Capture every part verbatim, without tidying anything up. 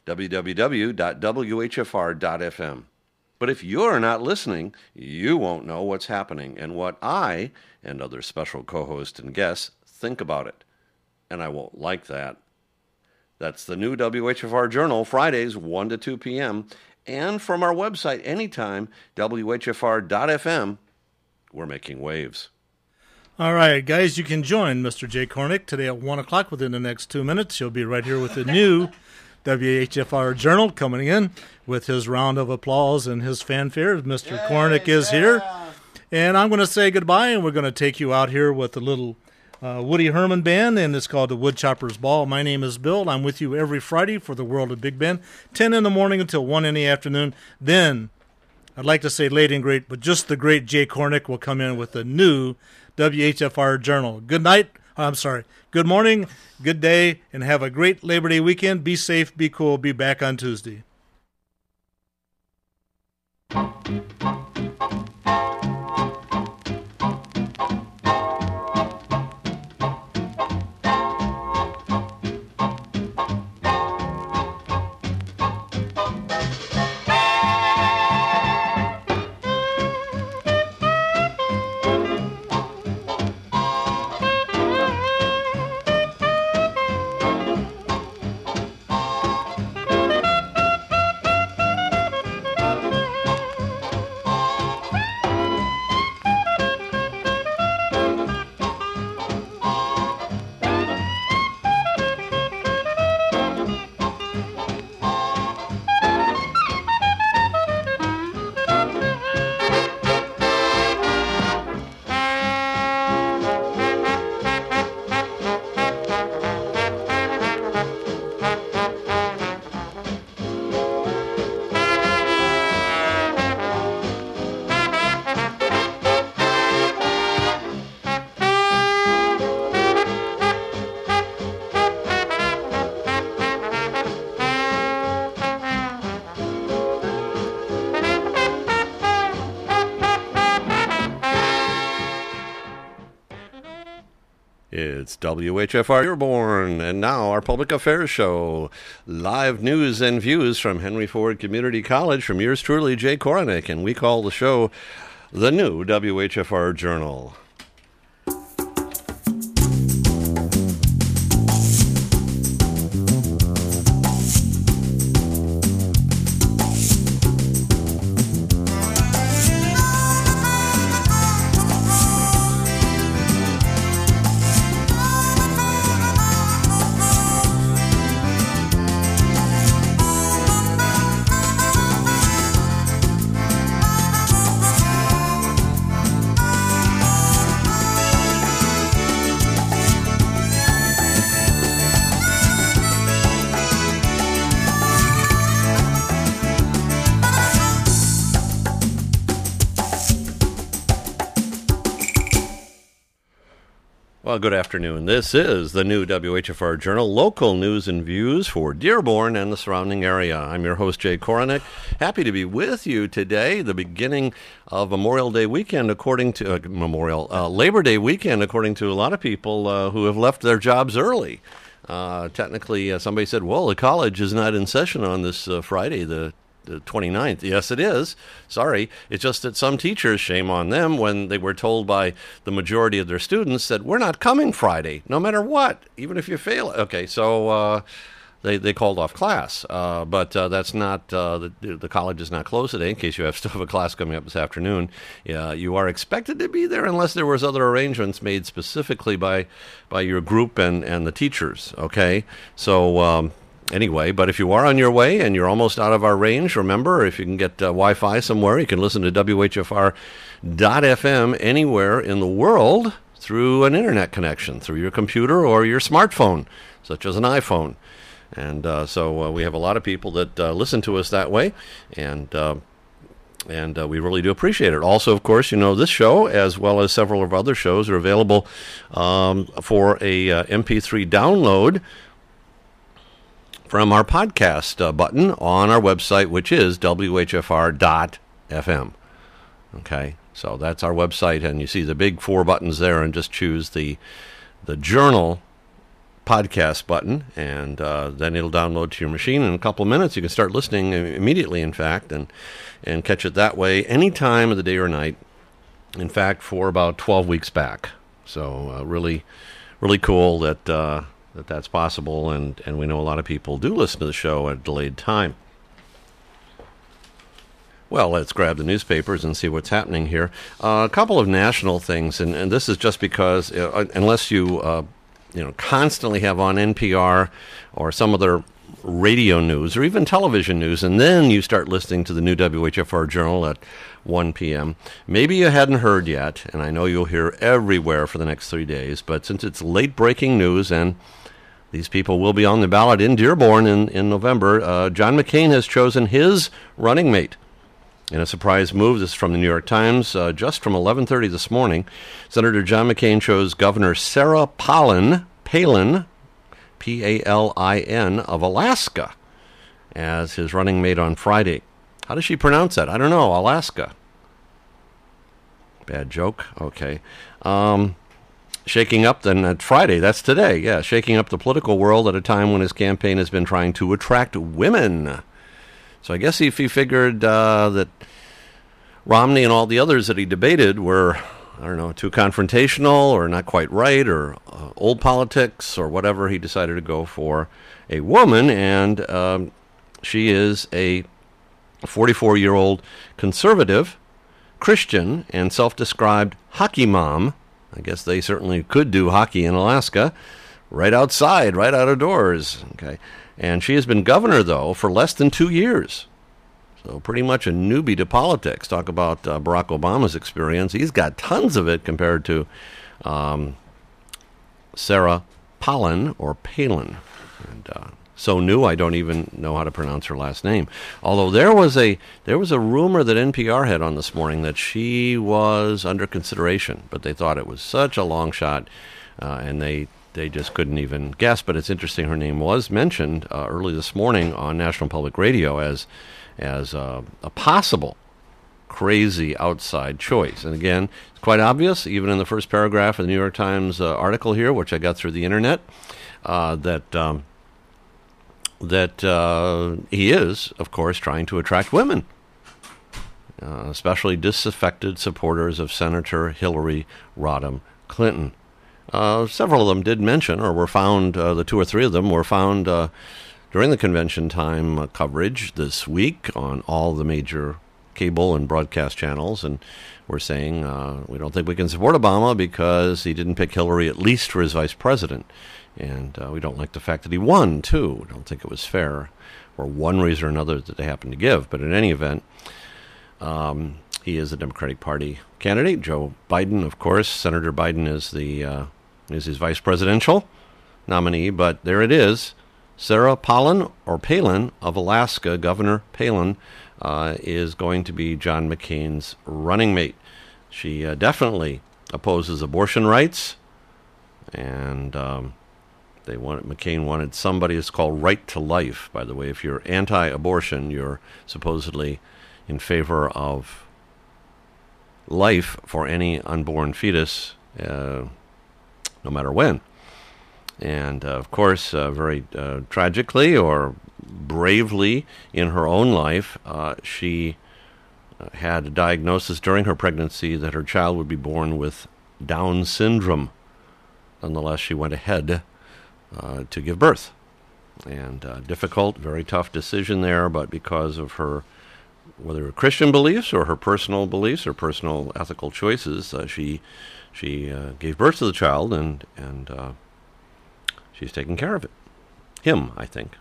w w w dot w h f r dot f m. But if you're not listening, you won't know what's happening and what I and other special co-hosts and guests think about it. And I won't like that. That's the new W H F R Journal, Fridays, one to two p.m., and from our website anytime, w h f r dot f m. We're making waves. All right, guys, you can join Mister Jay Kornick today at one o'clock within the next two minutes. He'll be right here with the new W H F R Journal coming in with his round of applause and his fanfare. Mister Yay, Kornick is yeah. here. And I'm going to say goodbye, and we're going to take you out here with a little uh, Woody Herman Band, and it's called the Woodchopper's Ball. My name is Bill. I'm with you every Friday for the World of Big Ben, ten in the morning until one in the afternoon. Then, I'd like to say late and great, but just the great Jay Kornick will come in with the new W H F R Journal. Good night. I'm sorry. Good morning, good day, and have a great Labor Day weekend. Be safe, be cool, be back on Tuesday. It's W H F R Dearborn, and now our public affairs show. Live news and views from Henry Ford Community College from yours truly, Jay Kornick, and we call the show the new W H F R Journal. Well, good afternoon. This is the new W H F R Journal, local news and views for Dearborn and the surrounding area. I'm your host, Jay Kornick. Happy to be with you today, the beginning of Memorial Day weekend, according to uh, Memorial uh, Labor Day weekend, according to a lot of people uh, who have left their jobs early. Uh, technically, uh, somebody said, well, the college is not in session on this uh, Friday, the the twenty-ninth. Yes, it is. Sorry. It's just that some teachers, shame on them, when they were told by the majority of their students that we're not coming Friday, no matter what, even if you fail. Okay, so uh, they, they called off class. Uh, but uh, that's not, uh, the, the college is not closed today, in case you have still have a class coming up this afternoon. Uh, you are expected to be there unless there was other arrangements made specifically by, by your group and, and the teachers, okay? So, um, Anyway, but if you are on your way and you're almost out of our range, remember, if you can get uh, Wi-Fi somewhere, you can listen to W H F R dot f m anywhere in the world through an internet connection, through your computer or your smartphone, such as an iPhone. And uh, so uh, we have a lot of people that uh, listen to us that way, and uh, and uh, we really do appreciate it. Also, of course, you know, this show, as well as several of our other shows, are available um, for a uh, M P three download from our podcast uh, button on our website, which is w h f r dot f m. Okay, so that's our website, and you see the big four buttons there, and just choose the the journal podcast button, and uh, then it'll download to your machine in a couple of minutes. You can start listening immediately, in fact, and, and catch it that way any time of the day or night. In fact, for about twelve weeks back. So uh, really, really cool that uh, that that's possible, and, and we know a lot of people do listen to the show at a delayed time. Well, let's grab the newspapers and see what's happening here. Uh, a couple of national things, and, and this is just because uh, unless you uh, you know constantly have on N P R or some other radio news or even television news, and then you start listening to the new W H F R Journal at one p.m. Maybe you hadn't heard yet, and I know you'll hear everywhere for the next three days, but since it's late-breaking news and these people will be on the ballot in Dearborn in, in November, uh, John McCain has chosen his running mate. In a surprise move, this is from the New York Times, uh, just from eleven thirty this morning, Senator John McCain chose Governor Sarah Palin, Palin, P A L I N, of Alaska, as his running mate on Friday. How does she pronounce that? I don't know. Alaska. Bad joke. Okay. Um, shaking up then at Friday. That's today. Yeah, shaking up the political world at a time when his campaign has been trying to attract women. So I guess if he figured uh, that Romney and all the others that he debated were, I don't know, too confrontational or not quite right or uh, old politics or whatever, he decided to go for a woman, and um, she is a forty-four-year-old conservative, Christian, and self-described hockey mom. I guess they certainly could do hockey in Alaska, right outside, right out of doors. Okay, and she has been governor, though, for less than two years. So pretty much a newbie to politics. Talk about uh, Barack Obama's experience. He's got tons of it compared to um, Sarah Palin, or Palin. And uh, so new, I don't even know how to pronounce her last name. Although there was a there was a rumor that N P R had on this morning that she was under consideration, but they thought it was such a long shot, uh, and they they just couldn't even guess. But it's interesting, her name was mentioned uh, early this morning on National Public Radio as as uh, a possible crazy outside choice. And again, it's quite obvious, even in the first paragraph of the New York Times uh, article here, which I got through the internet, uh, that um, that uh, he is, of course, trying to attract women, uh, especially disaffected supporters of Senator Hillary Rodham Clinton. Uh, several of them did mention, or were found, uh, the two or three of them were found uh, during the convention time uh, coverage this week on all the major cable and broadcast channels, and we're saying uh, we don't think we can support Obama because he didn't pick Hillary, at least for his vice president. And uh, we don't like the fact that he won, too. We don't think it was fair, for one reason or another that they happened to give. But in any event, um, he is a Democratic Party candidate. Joe Biden, of course. Senator Biden is the uh, is his vice presidential nominee. But there it is. Sarah Palin, or Palin, of Alaska, Governor Palin, uh, is going to be John McCain's running mate. She uh, definitely opposes abortion rights, and um, they wanted, McCain wanted somebody, it's called Right to Life, by the way. If you're anti-abortion, you're supposedly in favor of life for any unborn fetus, uh, no matter when. And, uh, of course, uh, very uh, tragically or bravely in her own life, uh, she uh, had a diagnosis during her pregnancy that her child would be born with Down syndrome. Nonetheless, she went ahead uh, to give birth. And uh, difficult, very tough decision there, but because of her, whether her Christian beliefs or her personal beliefs or personal ethical choices, uh, she she uh, gave birth to the child, and, and uh, she's taking care of it. Him, I think.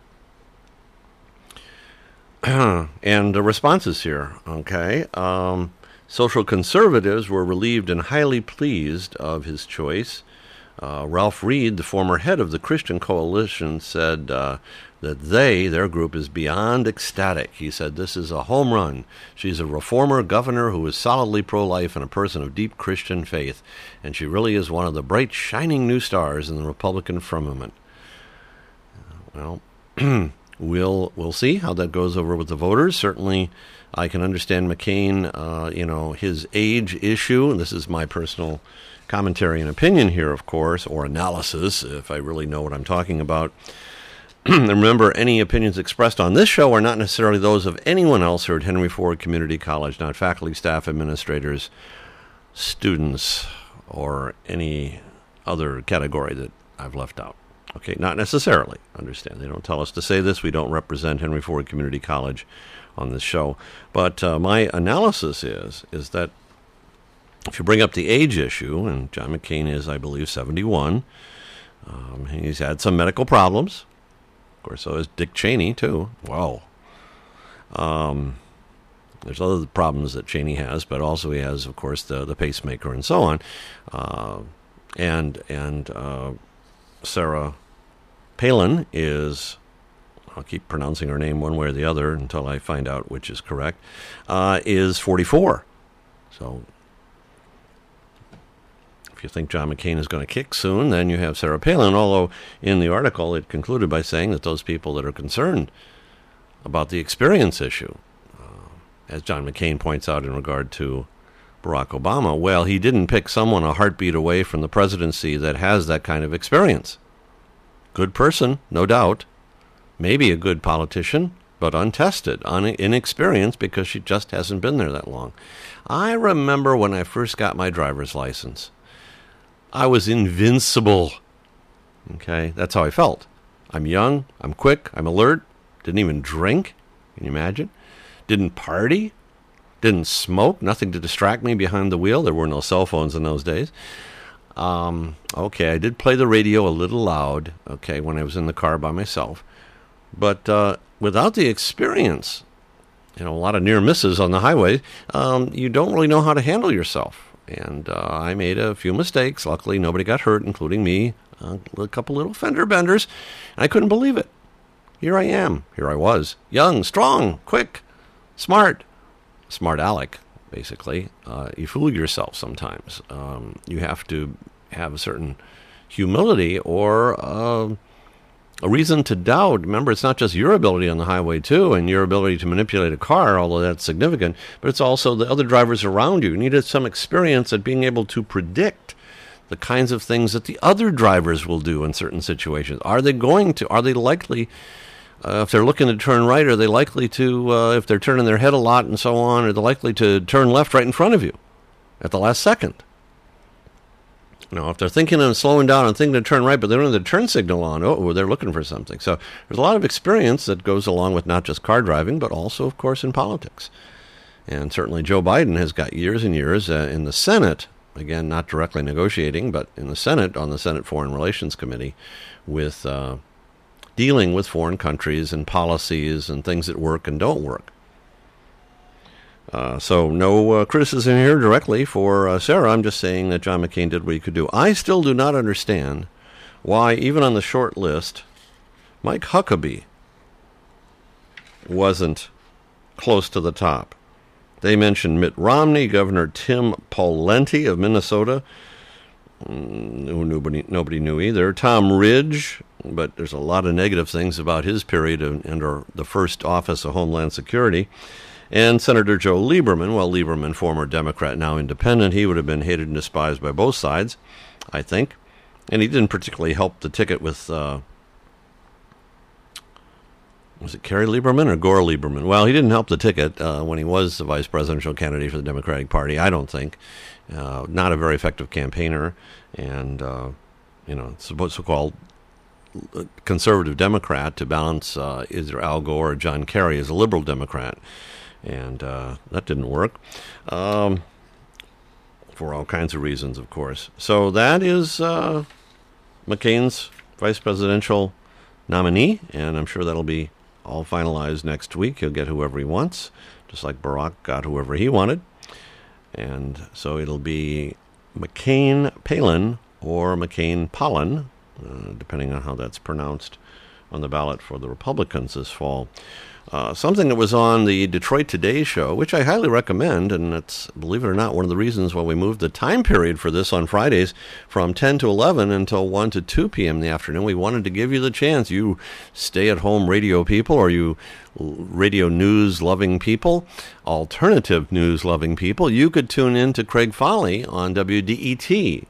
And the responses here, okay. Um, social conservatives were relieved and highly pleased of his choice. Uh, Ralph Reed, the former head of the Christian Coalition, said uh, that they, their group, is beyond ecstatic. He said, "This is a home run. She's a reformer governor who is solidly pro-life and a person of deep Christian faith, and she really is one of the bright, shining new stars in the Republican firmament." Well, we'll we'll see how that goes over with the voters. Certainly, I can understand McCain, uh, you know, his age issue, and this is my personal commentary and opinion here, of course, or analysis, if I really know what I'm talking about. And remember, any opinions expressed on this show are not necessarily those of anyone else here at Henry Ford Community College, not faculty, staff, administrators, students, or any other category that I've left out. Okay, not necessarily. Understand, they don't tell us to say this. We don't represent Henry Ford Community College on this show. But uh, my analysis is, is that if you bring up the age issue, and John McCain is, I believe, seventy-one, um, he's had some medical problems. Of course, so is Dick Cheney, too. Wow. Um, there's other problems that Cheney has, but also he has, of course, the, the pacemaker and so on. Uh, and and uh, Sarah Palin is, I'll keep pronouncing her name one way or the other until I find out which is correct, uh, is forty-four. So if you think John McCain is going to kick soon, then you have Sarah Palin, although in the article it concluded by saying that those people that are concerned about the experience issue, uh, as John McCain points out in regard to Barack Obama, well, he didn't pick someone a heartbeat away from the presidency that has that kind of experience. Good person, no doubt. Maybe a good politician, but untested, un- inexperienced, because she just hasn't been there that long. I remember when I first got my driver's license, I was invincible. Okay, that's how I felt. I'm young, I'm quick, I'm alert, didn't even drink, can you imagine? Didn't party, didn't smoke, nothing to distract me behind the wheel. There were no cell phones in those days. Um, okay, I did play the radio a little loud, okay, when I was in the car by myself. But uh, without the experience, you know, a lot of near misses on the highway, um, you don't really know how to handle yourself. And uh, I made a few mistakes. Luckily, nobody got hurt, including me. Uh, a couple little fender benders. And I couldn't believe it. Here I am. Here I was. Young, strong, quick, smart. Smart aleck, basically. Uh, you fool yourself sometimes. Um, you have to have a certain humility or uh, a reason to doubt. Remember, it's not just your ability on the highway, too, and your ability to manipulate a car, although that's significant, but it's also the other drivers around you. You needed some experience at being able to predict the kinds of things that the other drivers will do in certain situations. Are they going to, are they likely, uh, if they're looking to turn right, are they likely to, uh, if they're turning their head a lot and so on, are they likely to turn left right in front of you at the last second? You know, if they're thinking of slowing down and thinking to turn right, but they don't have the turn signal on, oh, they're looking for something. So there's a lot of experience that goes along with not just car driving, but also, of course, in politics. And certainly Joe Biden has got years and years uh, in the Senate, again, not directly negotiating, but in the Senate, on the Senate Foreign Relations Committee, with uh, dealing with foreign countries and policies and things that work and don't work. Uh, so no uh, criticism here directly for uh, Sarah. I'm just saying that John McCain did what he could do. I still do not understand why, even on the short list, Mike Huckabee wasn't close to the top. They mentioned Mitt Romney, Governor Tim Pawlenty of Minnesota, who nobody, nobody knew either, Tom Ridge, but there's a lot of negative things about his period under the first office of Homeland Security, and Senator Joe Lieberman. Well, Lieberman, former Democrat, now independent, he would have been hated and despised by both sides, I think. And he didn't particularly help the ticket with, uh, was it Kerry Lieberman or Gore Lieberman? Well, he didn't help the ticket uh, when he was the vice presidential candidate for the Democratic Party, I don't think. Uh, not a very effective campaigner, and, uh, you know, so-called conservative Democrat to balance uh, either Al Gore or John Kerry as a liberal Democrat. And uh, that didn't work, um, for all kinds of reasons, of course. So that is uh, McCain's vice presidential nominee, and I'm sure that'll be all finalized next week. He'll get whoever he wants, just like Barack got whoever he wanted. And so it'll be McCain Palin or McCain Pollen, uh, depending on how that's pronounced, on the ballot for the Republicans this fall. Uh, something that was on the Detroit Today show, which I highly recommend, and it's, believe it or not, one of the reasons why we moved the time period for this on Fridays from ten to eleven until one to two p.m. in the afternoon. We wanted to give you the chance, you stay-at-home radio people, or you radio news-loving people, alternative news-loving people, you could tune in to Craig Foley on W D E T,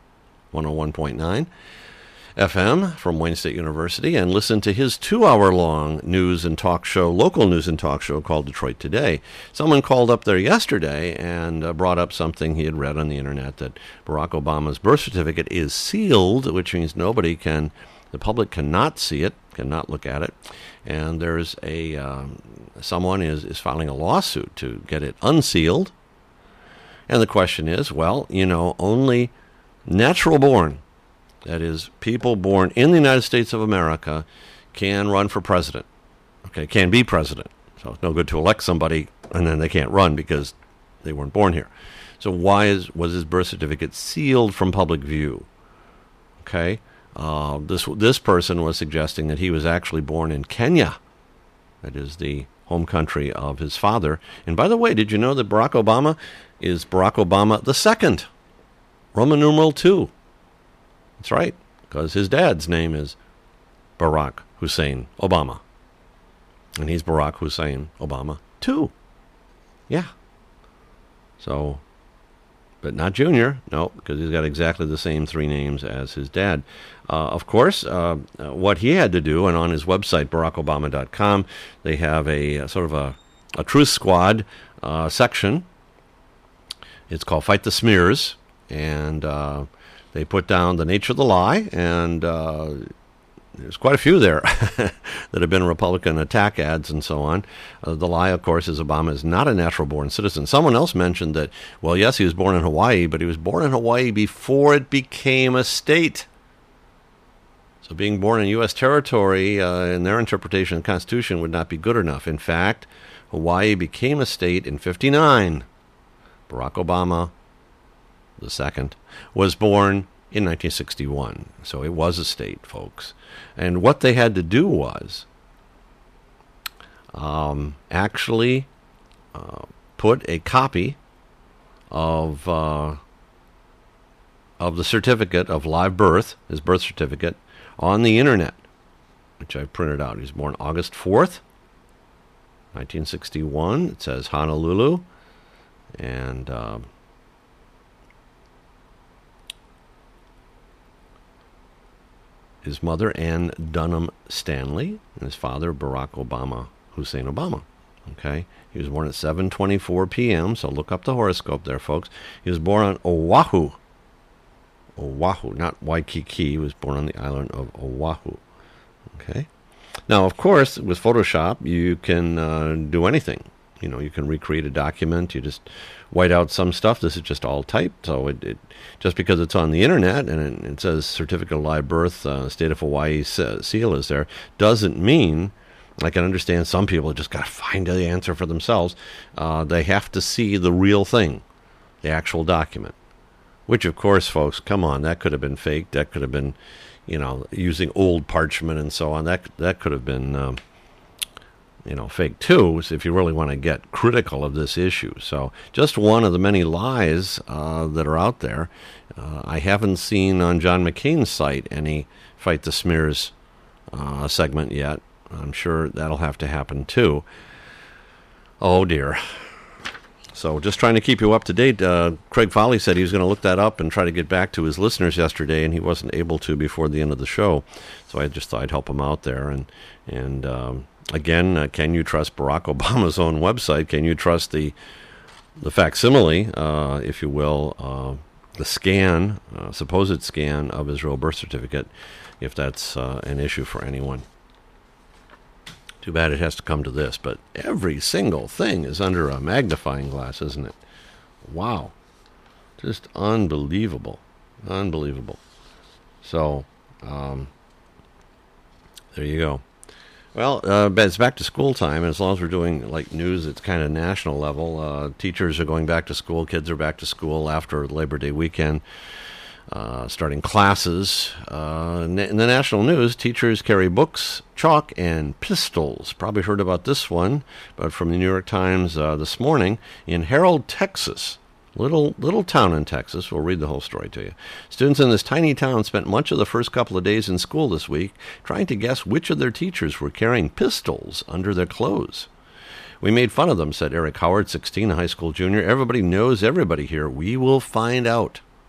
one oh one point nine F M from Wayne State University, and listen to his two-hour-long news and talk show, local news and talk show called Detroit Today. Someone called up there yesterday and uh, brought up something he had read on the internet, that Barack Obama's birth certificate is sealed, which means nobody can, the public cannot see it, cannot look at it. And there's a, um, someone is, is filing a lawsuit to get it unsealed. And the question is, well, you know, only natural born, that is, people born in the United States of America, can run for president. Okay, can be president. So it's no good to elect somebody and then they can't run because they weren't born here. So why is was his birth certificate sealed from public view? Okay, uh, this this person was suggesting that he was actually born in Kenya. That is the home country of his father. And by the way, did you know that Barack Obama is Barack Obama the second? Roman numeral two. That's right, because his dad's name is Barack Hussein Obama. And he's Barack Hussein Obama too. Yeah. So, but not Junior, no, because he's got exactly the same three names as his dad. Uh, of course, uh, what he had to do, and on his website, barack obama dot com, they have a, a sort of a, a Truth Squad uh, section. It's called Fight the Smears, and uh, they put down the nature of the lie, and uh, there's quite a few there that have been Republican attack ads and so on. Uh, the lie, of course, is Obama is not a natural-born citizen. Someone else mentioned that, well, yes, he was born in Hawaii, but he was born in Hawaii before it became a state. So being born in U S territory, uh, in their interpretation of the Constitution, would not be good enough. In fact, Hawaii became a state in fifty-nine. Barack Obama the second, was born in nineteen sixty-one. So it was a state, folks. And what they had to do was um, actually uh, put a copy of uh, of the certificate of live birth, his birth certificate, on the internet, which I printed out. He was born August fourth, nineteen sixty-one. It says Honolulu. And uh, his mother, Ann Dunham Stanley, and his father, Barack Obama Hussein Obama. Okay, he was born at seven twenty-four p.m., so look up the horoscope there, folks. He was born on Oahu. Oahu, not Waikiki. He was born on the island of Oahu. Okay. Now, of course, with Photoshop, you can uh, do anything. You know, you can recreate a document. You just white out some stuff. This is just all typed. So it, it just because it's on the internet and it, it says Certificate of Live Birth, uh, State of Hawaii seal is there, doesn't mean, I can understand some people just got to find the answer for themselves. Uh, they have to see the real thing, the actual document. Which, of course, folks, come on, that could have been faked. That could have been, you know, using old parchment and so on. That that could have been... Um, you know, fake too, if you really want to get critical of this issue. So just one of the many lies uh, that are out there. Uh, I haven't seen on John McCain's site any Fight the Smears uh, segment yet. I'm sure that'll have to happen too. Oh, dear. So just trying to keep you up to date. Uh, Craig Foley said he was going to look that up and try to get back to his listeners yesterday, and he wasn't able to before the end of the show. So I just thought I'd help him out there. And, and um, Again, uh, can you trust Barack Obama's own website? Can you trust the the facsimile, uh, if you will, uh, the scan, uh, supposed scan of his real birth certificate, if that's uh, an issue for anyone? Too bad it has to come to this, but every single thing is under a magnifying glass, isn't it? Wow. Just unbelievable. Unbelievable. So, um, there you go. Well, uh, it's back to school time, and as long as we're doing like news, it's kind of national level. Uh, teachers are going back to school. Kids are back to school after Labor Day weekend, uh, starting classes. Uh, in the national news, teachers carry books, chalk, and pistols. Probably heard about this one, but from the New York Times uh, this morning, in Harold, Texas. Little little town in Texas. We'll read the whole story to you. Students in this tiny town spent much of the first couple of days in school this week trying to guess which of their teachers were carrying pistols under their clothes. We made fun of them, said Eric Howard, sixteen, a high school junior. Everybody knows everybody here. We will find out.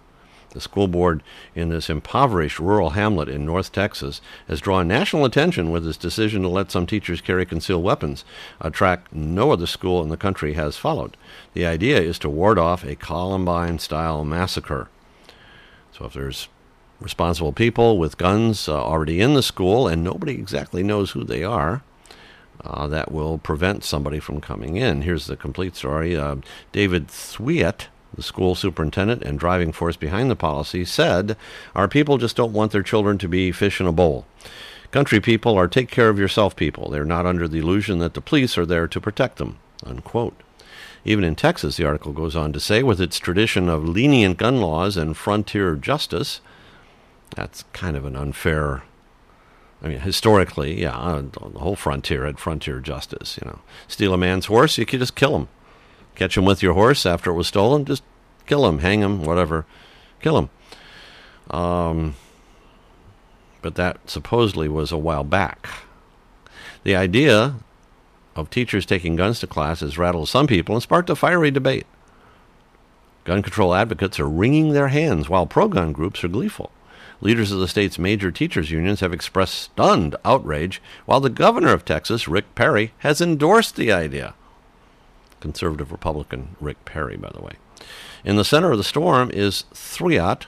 The school board in this impoverished rural hamlet in North Texas has drawn national attention with its decision to let some teachers carry concealed weapons, a track no other school in the country has followed. The idea is to ward off a Columbine-style massacre. So if there's responsible people with guns uh, already in the school and nobody exactly knows who they are, uh, that will prevent somebody from coming in. Here's the complete story. Uh, David Thwiet, the school superintendent and driving force behind the policy, said, "Our people just don't want their children to be fish in a bowl. Country people are take care of yourself people. They're not under the illusion that the police are there to protect them," unquote. Even in Texas, the article goes on to say, with its tradition of lenient gun laws and frontier justice, that's kind of an unfair, I mean, historically, yeah, the whole frontier had frontier justice, you know. Steal a man's horse, you could just kill him. Catch him with your horse after it was stolen, just kill him, hang him, whatever. Kill him. Um, but that supposedly was a while back. The idea of teachers taking guns to class has rattled some people and sparked a fiery debate. Gun control advocates are wringing their hands, while pro-gun groups are gleeful. Leaders of the state's major teachers' unions have expressed stunned outrage, while the governor of Texas, Rick Perry, has endorsed the idea. Conservative Republican Rick Perry, by the way. In the center of the storm is Thwiet,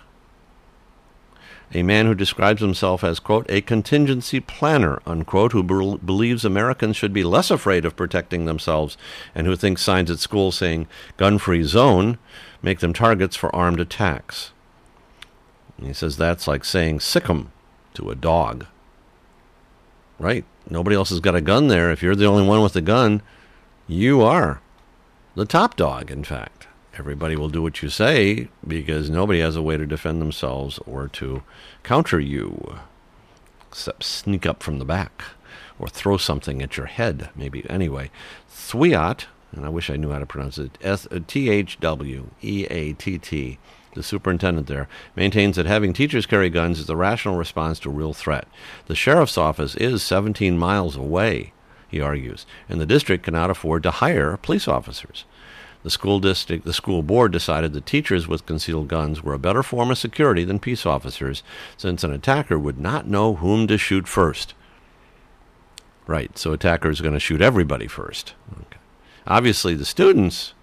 a man who describes himself as, quote, a contingency planner, unquote, who be- believes Americans should be less afraid of protecting themselves and who thinks signs at school saying gun-free zone make them targets for armed attacks. And he says that's like saying sick 'em to a dog. Right. Nobody else has got a gun there. If you're the only one with a gun, you are the top dog, in fact. Everybody will do what you say because nobody has a way to defend themselves or to counter you, except sneak up from the back or throw something at your head, maybe. Anyway, Thwiet, and I wish I knew how to pronounce it, T H W E A T T, the superintendent there, maintains that having teachers carry guns is the rational response to a real threat. The sheriff's office is seventeen miles away, he argues, and the district cannot afford to hire police officers. The school district, the school board decided that teachers with concealed guns were a better form of security than peace officers, since an attacker would not know whom to shoot first. Right, so attacker is going to shoot everybody first. Okay. Obviously, the students,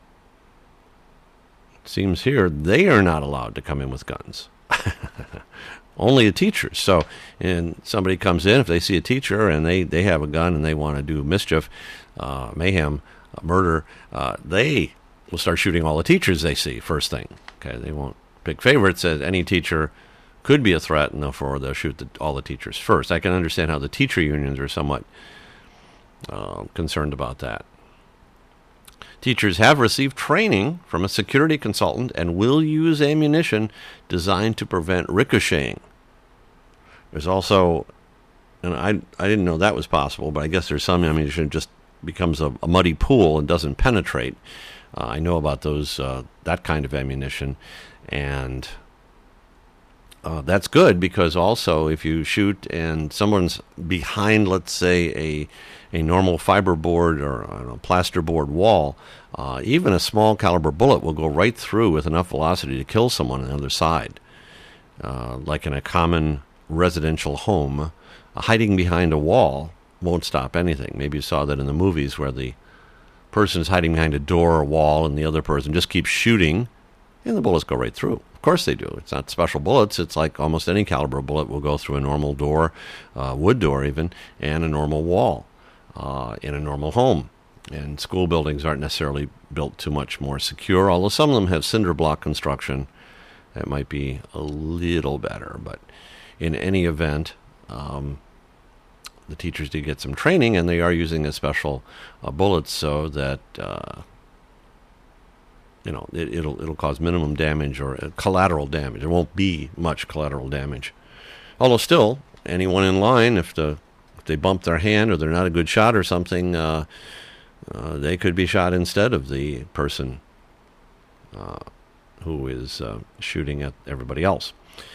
it seems here, they are not allowed to come in with guns. Only the teachers. So, and somebody comes in, if they see a teacher and they, they have a gun and they want to do mischief, uh, mayhem, uh, murder, uh, they will start shooting all the teachers they see first thing. Okay, they won't pick favorites. As any teacher could be a threat, and therefore they'll shoot the, all the teachers first. I can understand how the teacher unions are somewhat uh, concerned about that. Teachers have received training from a security consultant and will use ammunition designed to prevent ricocheting. There's also, and I I didn't know that was possible, but I guess there's some ammunition that just becomes a, a muddy pool and doesn't penetrate. Uh, I know about those uh, that kind of ammunition, and uh, that's good because also if you shoot and someone's behind, let's say, a a normal fiberboard or I don't know, plasterboard wall, uh, even a small caliber bullet will go right through with enough velocity to kill someone on the other side. Uh, like in a common residential home, uh, hiding behind a wall won't stop anything. Maybe you saw that in the movies where the person's hiding behind a door or wall and the other person just keeps shooting and the bullets go right through. Of course they do. It's not special bullets. It's like almost any caliber bullet will go through a normal door, uh, wood door even, and a normal wall uh, in a normal home. And school buildings aren't necessarily built too much more secure, although some of them have cinder block construction. That might be a little better. But in any event, um, the teachers did get some training, and they are using a special uh, bullets so that uh, you know it, it'll it'll cause minimum damage or uh, collateral damage. There won't be much collateral damage. Although still, anyone in line, if the if they bump their hand or they're not a good shot or something, uh, uh, they could be shot instead of the person uh, who is uh, shooting at everybody else.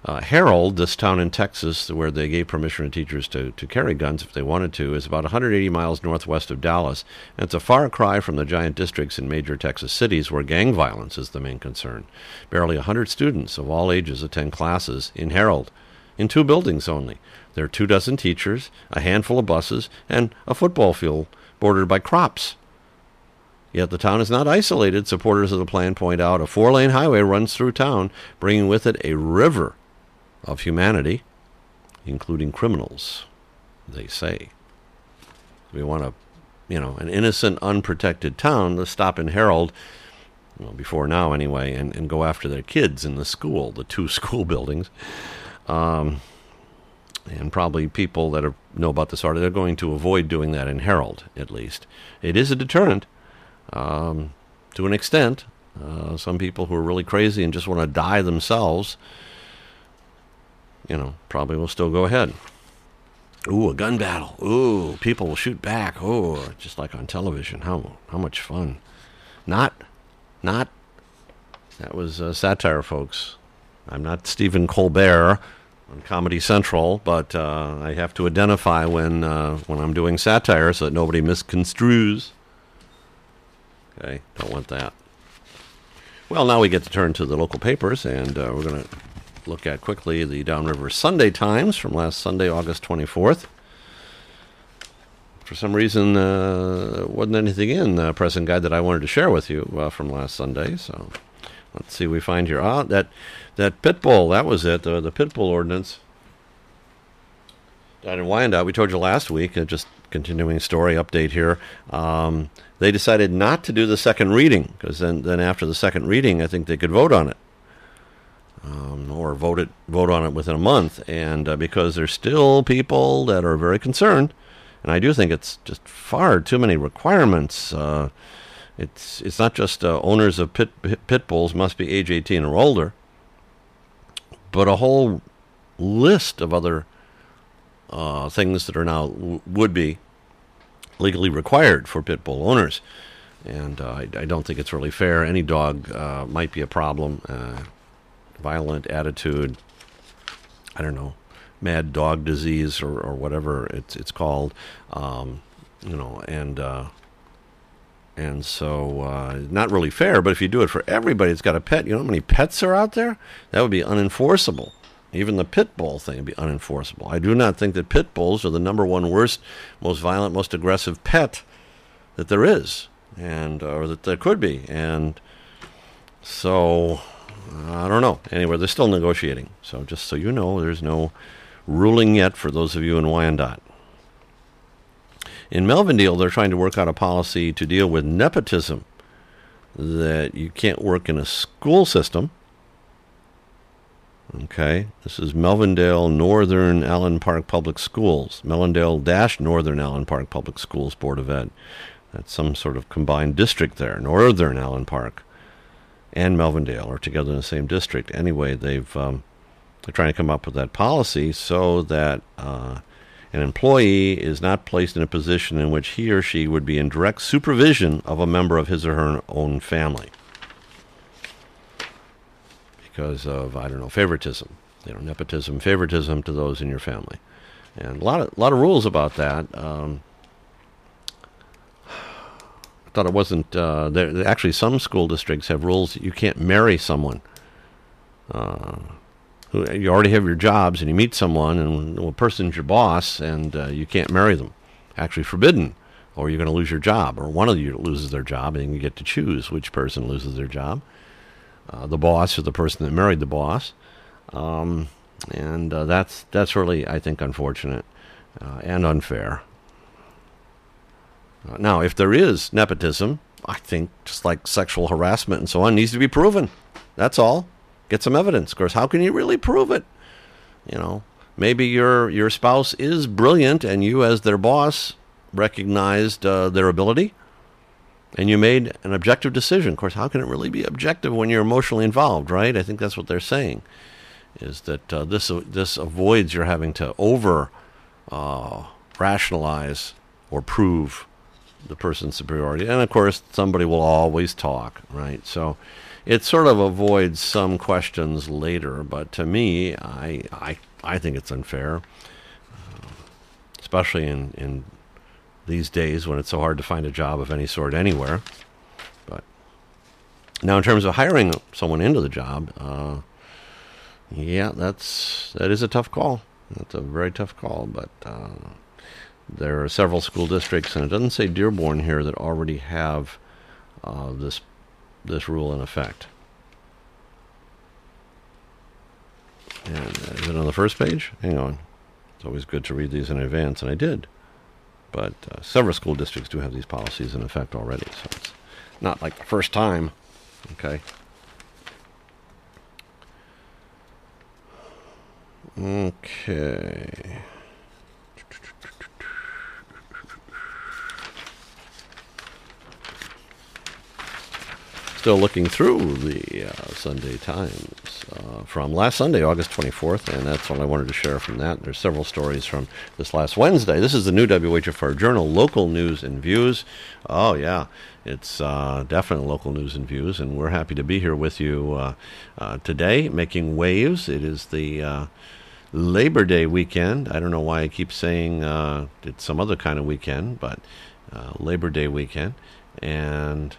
Uh, Harold, this town in Texas where they gave permission to teachers to, to carry guns if they wanted to, is about one hundred eighty miles northwest of Dallas. And it's a far cry from the giant districts in major Texas cities where gang violence is the main concern. Barely one hundred students of all ages attend classes in Harold, in two buildings only. There are two dozen teachers, a handful of buses, and a football field bordered by crops. Yet the town is not isolated. Supporters of the plan point out a four-lane highway runs through town, bringing with it a river of humanity, including criminals, they say. We want a, you know, an innocent, unprotected town to stop in Harold, well, before now anyway, and, and go after their kids in the school, the two school buildings. Um, and probably people that are, know about this art, they're going to avoid doing that in Harold, at least. It is a deterrent, um, to an extent. Uh, some people who are really crazy and just want to die themselves, you know, probably will still go ahead. Ooh, a gun battle. Ooh, people will shoot back. Ooh, just like on television. How how much fun. Not, not, that was uh, satire, folks. I'm not Stephen Colbert on Comedy Central, but uh, I have to identify when uh, when I'm doing satire so that nobody misconstrues. Okay, don't want that. Well, now we get to turn to the local papers, and uh, we're going to look at quickly the Downriver Sunday Times from last Sunday, August twenty-fourth. For some reason, uh, wasn't anything in the present guide that I wanted to share with you uh, from last Sunday, so let's see what we find here. Ah, that, that pit bull, that was it, uh, the pit bull ordinance. Down in Wyandotte, we told you last week, uh, just continuing story update here, um, they decided not to do the second reading, because then, then after the second reading, I think they could vote on it. Um, or vote it, vote on it within a month, and uh, because there's still people that are very concerned, and I do think it's just far too many requirements. Uh, it's it's not just uh, owners of pit pit bulls must be age eighteen or older, but a whole list of other uh, things that are now w- would be legally required for pit bull owners, and uh, I, I don't think it's really fair. Any dog uh, might be a problem. Uh, violent attitude, I don't know, mad dog disease or, or whatever it's it's called, um, you know, and uh, and so uh, not really fair. But if you do it for everybody that's got a pet, you know how many pets are out there? That would be unenforceable. Even the pit bull thing would be unenforceable. I do not think that pit bulls are the number one worst, most violent, most aggressive pet that there is, and uh, or that there could be, and so. I don't know. Anyway, they're still negotiating. So just so you know, there's no ruling yet for those of you in Wyandotte. In Melvindale, they're trying to work out a policy to deal with nepotism, that you can't work in a school system. Okay, this is Melvindale Northern Allen Park Public Schools. Melvindale-Northern Allen Park Public Schools Board of Ed. That's some sort of combined district there, Northern Allen Park and Melvindale are together in the same district. Anyway, they've um, they're trying to come up with that policy so that uh, an employee is not placed in a position in which he or she would be in direct supervision of a member of his or her own family because of, I don't know, favoritism. You know, nepotism, favoritism to those in your family, and a lot of a lot of rules about that. Um, thought it wasn't uh, there. Actually, some school districts have rules that you can't marry someone. Uh, who you already have your jobs, and you meet someone, and well, a person's your boss, and uh, you can't marry them. Actually, forbidden, or you're going to lose your job, or one of you loses their job, and you get to choose which person loses their job, uh, the boss or the person that married the boss. Um, and uh, that's that's really, I think, unfortunate uh, and unfair. Now, if there is nepotism, I think just like sexual harassment and so on, needs to be proven. That's all. Get some evidence. Of course, how can you really prove it? You know, maybe your your spouse is brilliant and you as their boss recognized uh, their ability and you made an objective decision. Of course, how can it really be objective when you're emotionally involved, right? I think that's what they're saying, is that uh, this this avoids your having to over uh, rationalize or prove the person's superiority. And of course, somebody will always talk, right? So it sort of avoids some questions later, but to me, I I, I think it's unfair, uh, especially in, in these days when it's so hard to find a job of any sort anywhere. But now, in terms of hiring someone into the job, uh, yeah, that's that is a tough call. That's a very tough call, but uh, there are several school districts, and it doesn't say Dearborn here, that already have uh, this this rule in effect. And uh, is it on the first page? Hang on. It's always good to read these in advance, and I did. But uh, several school districts do have these policies in effect already, so it's not like the first time. Okay. Okay. Still looking through the uh, Sunday Times uh, from last Sunday, August twenty-fourth, and that's what I wanted to share from that. There's several stories from this last Wednesday. This is the new W H F R Journal, Local News and Views. Oh, yeah, it's uh, definitely local news and views, and we're happy to be here with you uh, uh, today, making waves. It is the uh, Labor Day weekend. I don't know why I keep saying uh, it's some other kind of weekend, but uh, Labor Day weekend, and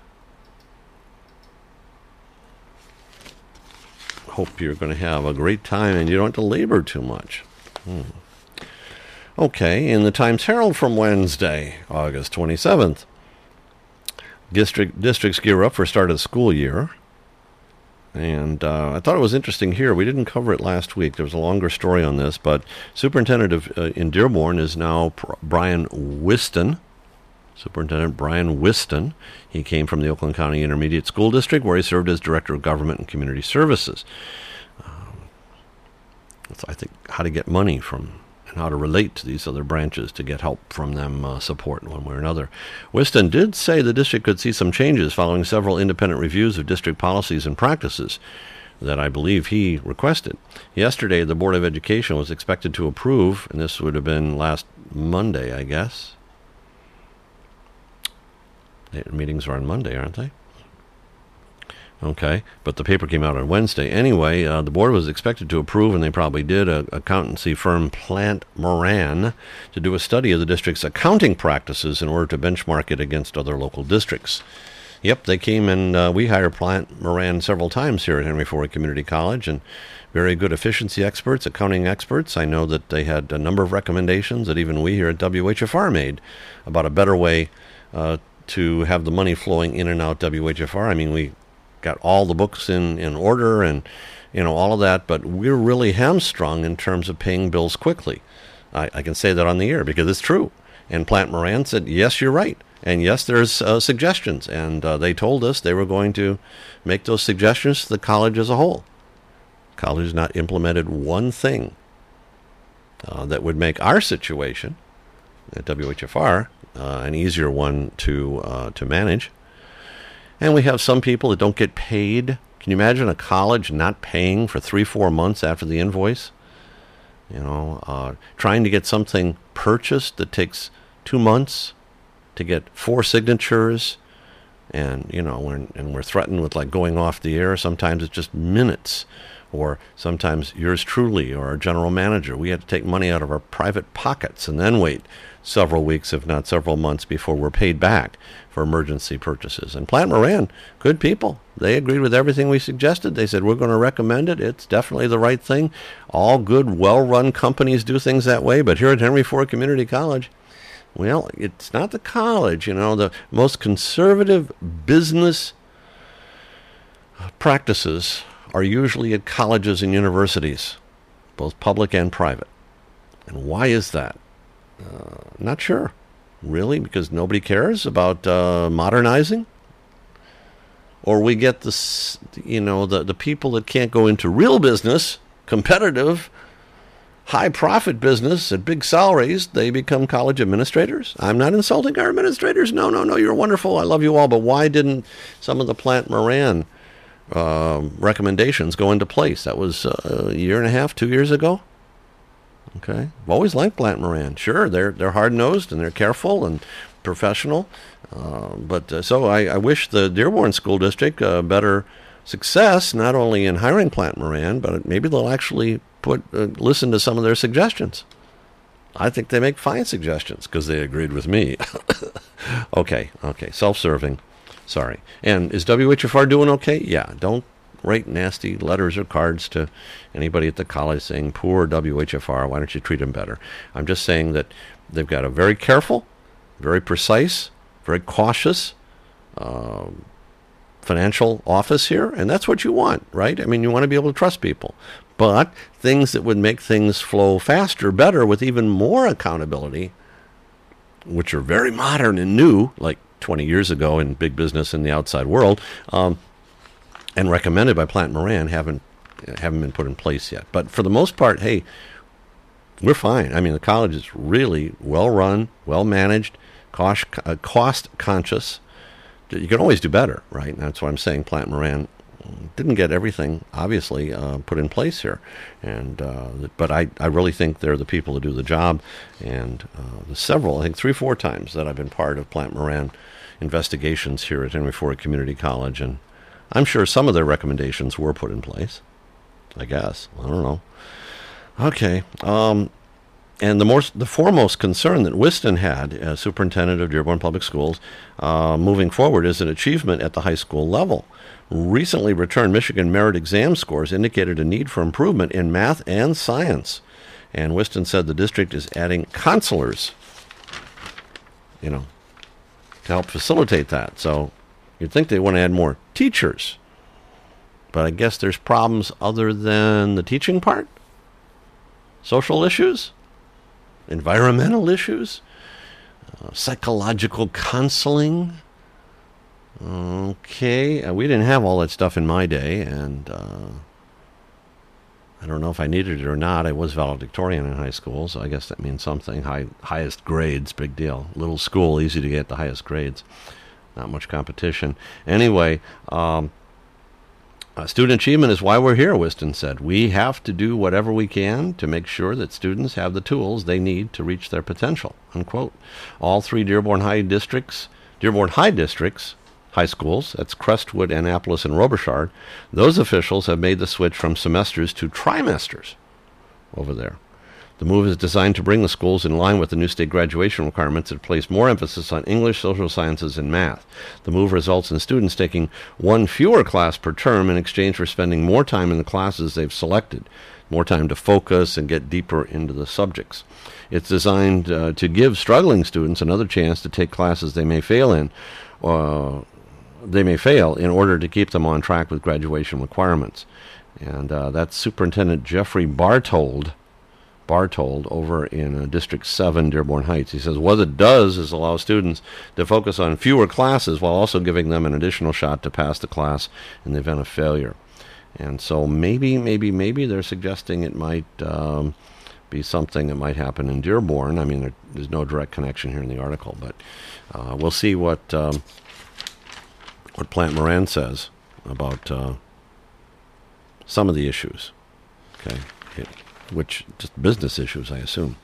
hope you're going to have a great time and you don't have to labor too much. Hmm. Okay, in the Times Herald from Wednesday, August twenty-seventh, district districts gear up for start of the school year. And uh, I thought it was interesting here. We didn't cover it last week. There was a longer story on this, but Superintendent of, uh, in Dearborn is now Brian Whiston. Superintendent Brian Whiston. He came from the Oakland County Intermediate School District, where he served as Director of Government and Community Services. Um, that's, I think, how to get money from and how to relate to these other branches to get help from them, uh, support in one way or another. Whiston did say the district could see some changes following several independent reviews of district policies and practices that I believe he requested. Yesterday, the Board of Education was expected to approve, and this would have been last Monday, I guess. The meetings are on Monday, aren't they? Okay, but the paper came out on Wednesday. Anyway, uh, the board was expected to approve, and they probably did, a accountancy firm Plant Moran to do a study of the district's accounting practices in order to benchmark it against other local districts. Yep, they came and uh, we hired Plant Moran several times here at Henry Ford Community College, and very good efficiency experts, accounting experts. I know that they had a number of recommendations that even we here at W H F R made about a better way uh, to have the money flowing in and out W H F R. I mean, we got all the books in, in order and, you know, all of that, but we're really hamstrung in terms of paying bills quickly. I, I can say that on the air because it's true. And Plant Moran said, yes, you're right. And yes, there's uh, suggestions. And uh, they told us they were going to make those suggestions to the college as a whole. College has not implemented one thing uh, that would make our situation at W H F R Uh, an easier one to uh, to manage. And we have some people that don't get paid. Can you imagine a college not paying for three, four months after the invoice? You know, uh, trying to get something purchased that takes two months to get four signatures, and you know, we're, and we're threatened with like going off the air. Sometimes it's just minutes, or sometimes yours truly or our general manager. We had to take money out of our private pockets and then wait several weeks, if not several months, before we're paid back for emergency purchases. And Plant Moran, good people. They agreed with everything we suggested. They said, we're going to recommend it. It's definitely the right thing. All good, well-run companies do things that way. But here at Henry Ford Community College, well, it's not the college. You know, the most conservative business practices are usually at colleges and universities, both public and private. And why is that? Uh, not sure. Really? Because nobody cares about uh, modernizing? Or we get this, you know, the, the people that can't go into real business, competitive, high-profit business at big salaries, they become college administrators? I'm not insulting our administrators. No, no, no, you're wonderful. I love you all. But why didn't some of the Plant Moran uh, recommendations go into place? That was uh, a year and a half, two years ago. Okay, I've always liked Plant Moran. Sure, they're they're hard-nosed and they're careful and professional. Uh, but uh, so I, I wish the Dearborn School District uh, better success not only in hiring Plant Moran, but maybe they'll actually put uh, listen to some of their suggestions. I think they make fine suggestions because they agreed with me. okay, okay, self-serving. Sorry. And is W H F R doing okay? Yeah, don't write nasty letters or cards to anybody at the college saying, poor W H F R, why don't you treat them better? I'm just saying that they've got a very careful, very precise, very cautious uh, financial office here, and that's what you want, right? I mean, you want to be able to trust people. But things that would make things flow faster, better, with even more accountability, which are very modern and new, like twenty years ago in big business in the outside world, um, and recommended by Plant Moran, haven't haven't been put in place yet. But for the most part, hey, we're fine. I mean, the college is really well run, well managed, cost uh, cost conscious. You can always do better, right? And that's why I'm saying Plant Moran didn't get everything, obviously, uh, put in place here. And uh, but I, I really think they're the people to do the job. And uh, the several, I think three, four times that I've been part of Plant Moran investigations here at Henry Ford Community College, and I'm sure some of their recommendations were put in place. I guess. I don't know. Okay. Um, and the more, the foremost concern that Whiston had as superintendent of Dearborn Public Schools uh, moving forward is an achievement at the high school level. Recently returned Michigan merit exam scores indicated a need for improvement in math and science. And Whiston said the district is adding counselors, you know, to help facilitate that. So you'd think they want to add more teachers. But I guess there's problems other than the teaching part. Social issues, environmental issues, uh, psychological counseling. Okay, uh, we didn't have all that stuff in my day, and uh, I don't know if I needed it or not. I was valedictorian in high school, so I guess that means something. High, highest grades, big deal. Little school, easy to get the highest grades. Not much competition. Anyway, um, uh, student achievement is why we're here, Whiston said. We have to do whatever we can to make sure that students have the tools they need to reach their potential, unquote. All three Dearborn High districts, Dearborn High districts, high schools, that's Crestwood, Annapolis, and Robershard, those officials have made the switch from semesters to trimesters over there. The move is designed to bring the schools in line with the new state graduation requirements that place more emphasis on English, social sciences, and math. The move results in students taking one fewer class per term in exchange for spending more time in the classes they've selected, more time to focus and get deeper into the subjects. It's designed uh, to give struggling students another chance to take classes they may fail in, uh, they may fail in order to keep them on track with graduation requirements. And uh, that's Superintendent Jeffrey Bartold, Bartold over in uh, District seven, Dearborn Heights. He says what it does is allow students to focus on fewer classes while also giving them an additional shot to pass the class in the event of failure. And so maybe, maybe, maybe they're suggesting it might um, be something that might happen in Dearborn. I mean, there, there's no direct connection here in the article, but uh, we'll see what um, what Plant Moran says about uh, some of the issues. Okay, it, which just business issues, I assume.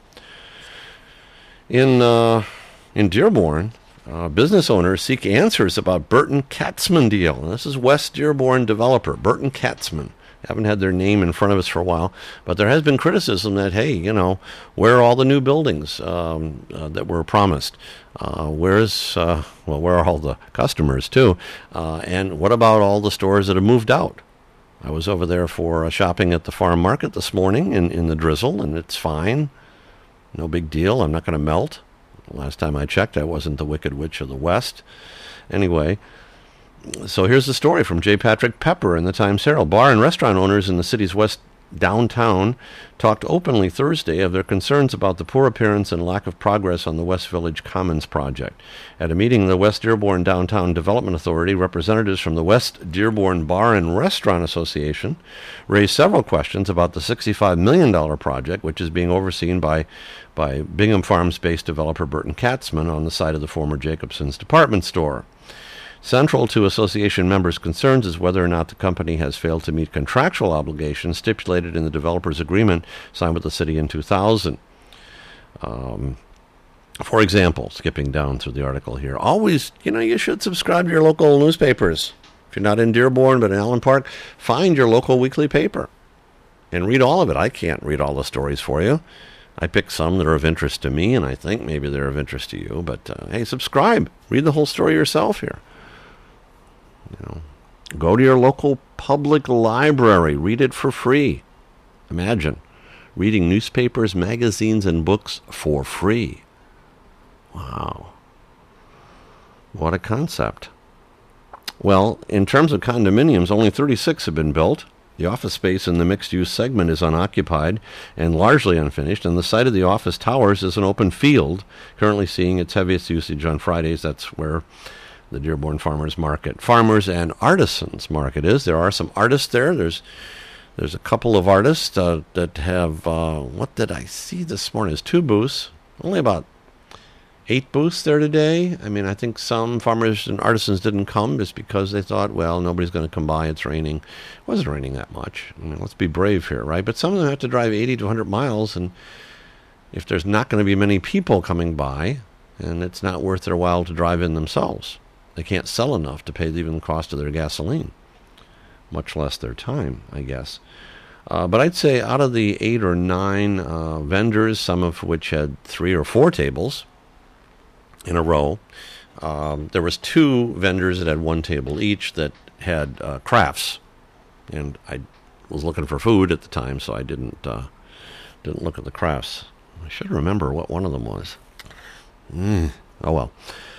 In uh, in Dearborn, uh, business owners seek answers about Burton Katzman deal. And this is West Dearborn developer Burton Katzman. Haven't had their name in front of us for a while, but there has been criticism that, hey, you know, where are all the new buildings um, uh, that were promised? Uh, where's, uh, well, where are all the customers, too? Uh, and what about all the stores that have moved out? I was over there for uh, shopping at the farm market this morning in, in the drizzle, and it's fine. No big deal. I'm not going to melt. Last time I checked, I wasn't the Wicked Witch of the West. Anyway, so here's the story from J. Patrick Pepper in the Times-Herald. Bar and restaurant owners in the city's west downtown talked openly Thursday of their concerns about the poor appearance and lack of progress on the West Village Commons project. At a meeting of the West Dearborn Downtown Development Authority, representatives from the West Dearborn Bar and Restaurant Association raised several questions about the sixty-five million dollars project, which is being overseen by, by Bingham Farms-based developer Burton Katzman on the site of the former Jacobson's department store. Central to association members' concerns is whether or not the company has failed to meet contractual obligations stipulated in the developer's agreement signed with the city in two thousand. Um, for example, skipping down through the article here, always, you know, you should subscribe to your local newspapers. If you're not in Dearborn but in Allen Park, find your local weekly paper and read all of it. I can't read all the stories for you. I pick some that are of interest to me, and I think maybe they're of interest to you. But, uh, hey, subscribe. Read the whole story yourself here. You know, go to your local public library. Read it for free. Imagine reading newspapers, magazines, and books for free. Wow. What a concept. Well, in terms of condominiums, only thirty-six have been built. The office space in the mixed-use segment is unoccupied and largely unfinished, and the site of the office towers is an open field, currently seeing its heaviest usage on Fridays. That's where the Dearborn Farmers Market, Farmers and Artisans Market is. There are some artists there. There's there's a couple of artists uh, that have, uh, what did I see this morning? There's two booths, only about eight booths there today. I mean, I think some farmers and artisans didn't come just because they thought, well, nobody's going to come by. It's raining. It wasn't raining that much. I mean, let's be brave here, right? But some of them have to drive eighty to one hundred miles, and if there's not going to be many people coming by, and it's not worth their while to drive in themselves, they can't sell enough to pay even the cost of their gasoline, much less their time, I guess. Uh, but I'd say out of the eight or nine uh, vendors, some of which had three or four tables in a row, um, there was two vendors that had one table each that had uh, crafts, and I was looking for food at the time, so I didn't uh, didn't look at the crafts. I should remember what one of them was. Mm, oh well.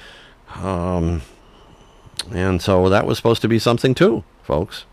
Um, and so that was supposed to be something too, folks.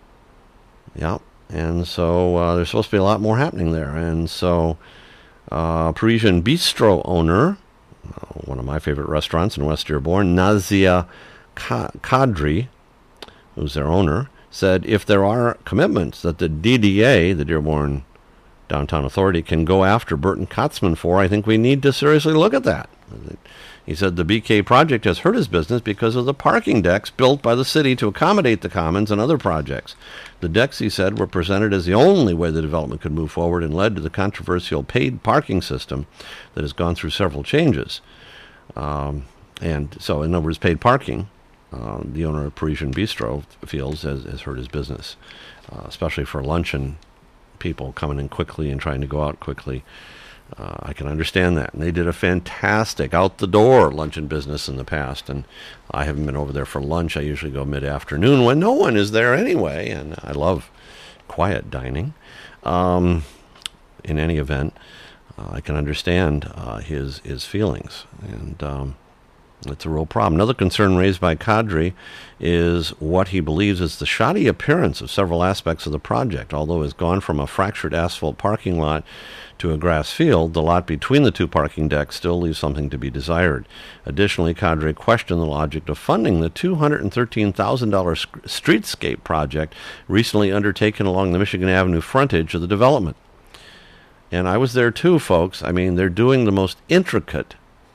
Yeah, and so uh, there's supposed to be a lot more happening there, and so uh, Parisian Bistro owner, Uh, one of my favorite restaurants in West Dearborn, Nazia Kadri, who's their owner, said if there are commitments that the D D A, the Dearborn Downtown Authority, can go after Burton Kotzman for, I think we need to seriously look at that. He said the B K project has hurt his business because of the parking decks built by the city to accommodate the commons and other projects. The decks, he said, were presented as the only way the development could move forward and led to the controversial paid parking system that has gone through several changes. Um, and so, in other words, paid parking, uh, the owner of Parisian Bistro feels has, has hurt his business, uh, especially for luncheon people coming in quickly and trying to go out quickly. Uh, I can understand that. And they did a fantastic out-the-door luncheon business in the past, and I haven't been over there for lunch. I usually go mid-afternoon when no one is there anyway, and I love quiet dining. Um, in any event, uh, I can understand uh, his, his feelings, and um, it's a real problem. Another concern raised by Kadri is what he believes is the shoddy appearance of several aspects of the project. Although it's gone from a fractured asphalt parking lot to a grass field, the lot between the two parking decks still leaves something to be desired. Additionally, Kadri questioned the logic of funding the two hundred thirteen thousand dollars streetscape project recently undertaken along the Michigan Avenue frontage of the development. And I was there too, folks. I mean, they're doing the most intricate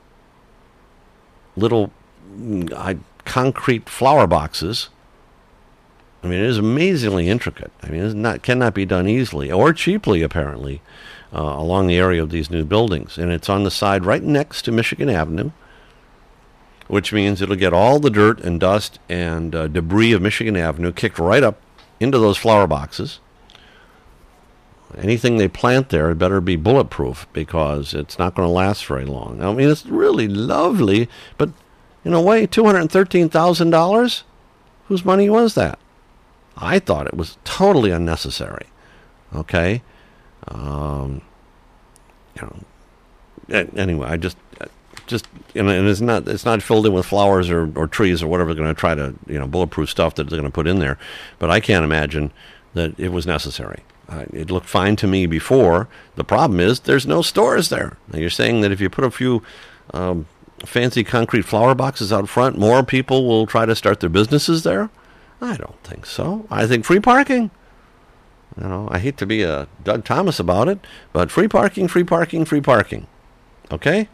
little uh, concrete flower boxes. I mean, it is amazingly intricate. I mean, it not cannot be done easily or cheaply, apparently, uh, along the area of these new buildings. And it's on the side right next to Michigan Avenue, which means it'll get all the dirt and dust and uh, debris of Michigan Avenue kicked right up into those flower boxes. Anything they plant there had better be bulletproof because it's not going to last very long. I mean, it's really lovely, but in a way, two hundred thirteen thousand dollars? Whose money was that? I thought it was totally unnecessary. Okay? Um, you know, anyway, I just, just, you know, and it's not, it's not filled in with flowers or, or trees or whatever they're going to try to, you know, bulletproof stuff that they're going to put in there. But I can't imagine that it was necessary. Uh, it looked fine to me before. The problem is there's no stores there. Now you're saying that if you put a few um, fancy concrete flower boxes out front, more people will try to start their businesses there? I don't think so. I think free parking. You know, I hate to be a Doug Thomas about it, but free parking, free parking, free parking. Okay?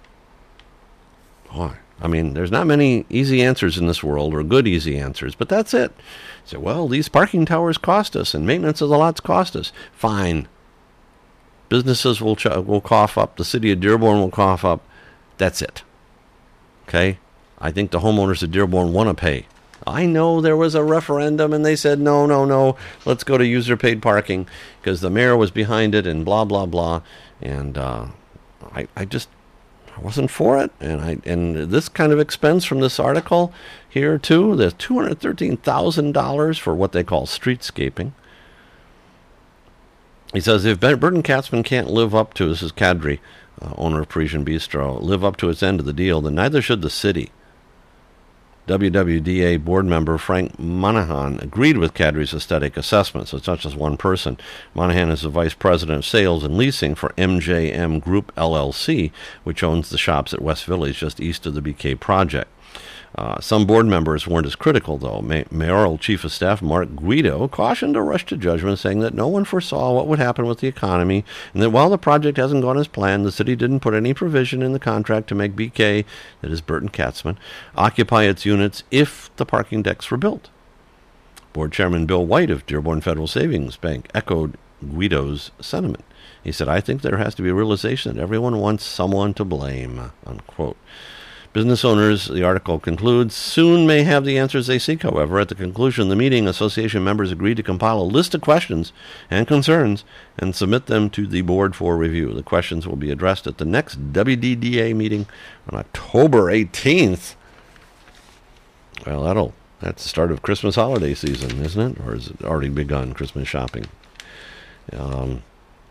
Boy, I mean, there's not many easy answers in this world, or good easy answers, but that's it. So, well, these parking towers cost us, and maintenance of the lots cost us. Fine. Businesses will ch- will cough up. The city of Dearborn will cough up. That's it. Okay? I think the homeowners of Dearborn want to pay I know there was a referendum and they said, no, no, no, let's go to user-paid parking because the mayor was behind it and blah, blah, blah. And uh, I, I just I wasn't for it. And I and this kind of expense from this article here, too, there's two hundred thirteen thousand dollars for what they call streetscaping. He says, if Burton Katzman can't live up to, this is Kadri, uh, owner of Parisian Bistro, live up to its end of the deal, then neither should the city. W W D A board member Frank Monahan agreed with Kadri's aesthetic assessment, so it's not just one person. Monahan is the vice president of sales and leasing for M J M Group L L C, which owns the shops at West Village just east of the B K project. Uh, some board members weren't as critical, though. May- Mayoral Chief of Staff Mark Guido cautioned a rush to judgment, saying that no one foresaw what would happen with the economy, and that while the project hasn't gone as planned, the city didn't put any provision in the contract to make B K, that is Burton Katzman, occupy its units if the parking decks were built. Board Chairman Bill White of Dearborn Federal Savings Bank echoed Guido's sentiment. He said, I think there has to be a realization that everyone wants someone to blame, unquote. Business owners, the article concludes, soon may have the answers they seek, however. At the conclusion of the meeting, association members agreed to compile a list of questions and concerns and submit them to the board for review. The questions will be addressed at the next W D D A meeting on October eighteenth. Well, that'll that's the start of Christmas holiday season, isn't it? Or has it already begun, Christmas shopping? Um,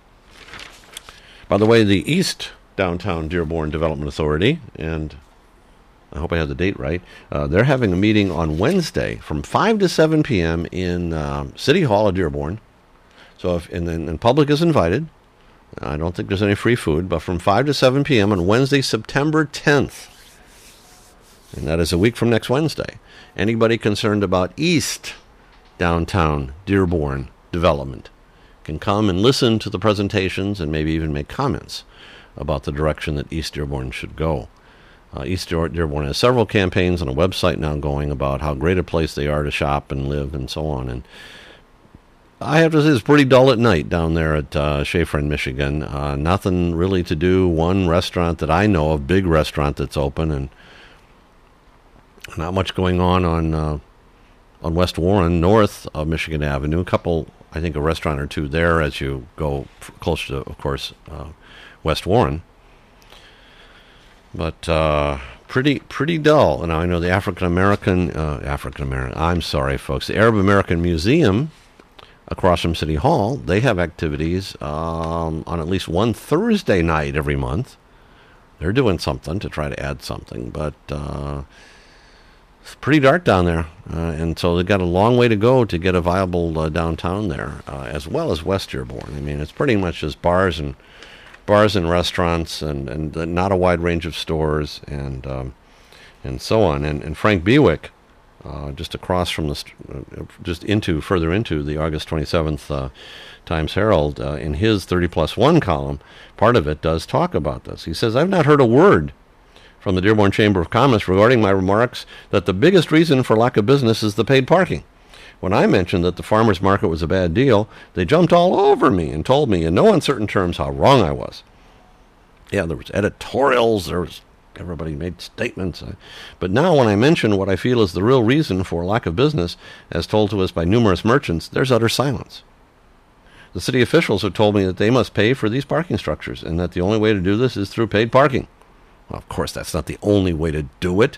by the way, the East Downtown Dearborn Development Authority, and I hope I have the date right. Uh, they're having a meeting on Wednesday from five to seven p.m. in uh, City Hall of Dearborn. So, if and then and public is invited. I don't think there's any free food, but from five to seven p.m. on Wednesday, September tenth, and that is a week from next Wednesday. Anybody concerned about East Downtown Dearborn development can come and listen to the presentations and maybe even make comments about the direction that East Dearborn should go. Uh, East Dearborn has several campaigns and a website now going about how great a place they are to shop and live and so on. And I have to say it's pretty dull at night down there at uh, Schaefer in Michigan. Uh, nothing really to do. One restaurant that I know of, big restaurant that's open, and not much going on on uh, on West Warren, north of Michigan Avenue. A couple, I think, a restaurant or two there as you go closer to, of course, uh, West Warren. But uh, pretty pretty dull. And I know the African American, uh, African American, I'm sorry, folks, the Arab American Museum across from City Hall, they have activities um, on at least one Thursday night every month. They're doing something to try to add something, but uh, it's pretty dark down there. Uh, and so they've got a long way to go to get a viable uh, downtown there, uh, as well as West Dearborn. I mean, it's pretty much just bars and bars and restaurants, and, and not a wide range of stores, and um, and so on. And, and Frank Bewick, uh, just across from the, st- uh, just into, further into the August twenty-seventh uh, Times Herald, uh, in his thirty plus one column, part of it does talk about this. He says, I've not heard a word from the Dearborn Chamber of Commerce regarding my remarks that the biggest reason for lack of business is the paid parking. When I mentioned that the farmers market was a bad deal, they jumped all over me and told me in no uncertain terms how wrong I was. Yeah, there was editorials, there was everybody made statements. But now when I mention what I feel is the real reason for lack of business, as told to us by numerous merchants, there's utter silence. The city officials have told me that they must pay for these parking structures and that the only way to do this is through paid parking. Well, of course, that's not the only way to do it.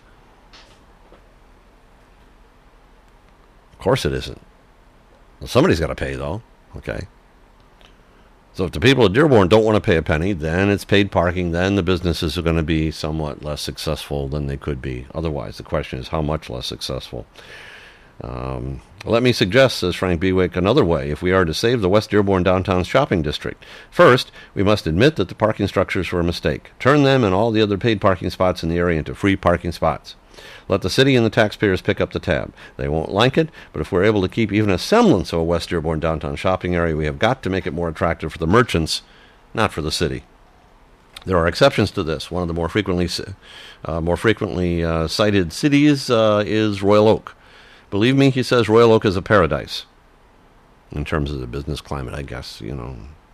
Of course it isn't. Well, somebody's got to pay, though. Okay. So if the people of Dearborn don't want to pay a penny, then it's paid parking. Then the businesses are going to be somewhat less successful than they could be otherwise. The question is how much less successful. Um, let me suggest, says Frank Bewick, another way if we are to save the West Dearborn downtown shopping district. First, we must admit that the parking structures were a mistake. Turn them and all the other paid parking spots in the area into free parking spots. Let the city and the taxpayers pick up the tab. They won't like it, but if we're able to keep even a semblance of a West Dearborn downtown shopping area, we have got to make it more attractive for the merchants, not for the city. There are exceptions to this. One of the more frequently uh, more frequently uh, cited cities uh, is Royal Oak. Believe me, he says Royal Oak is a paradise in terms of the business climate, I guess. You know,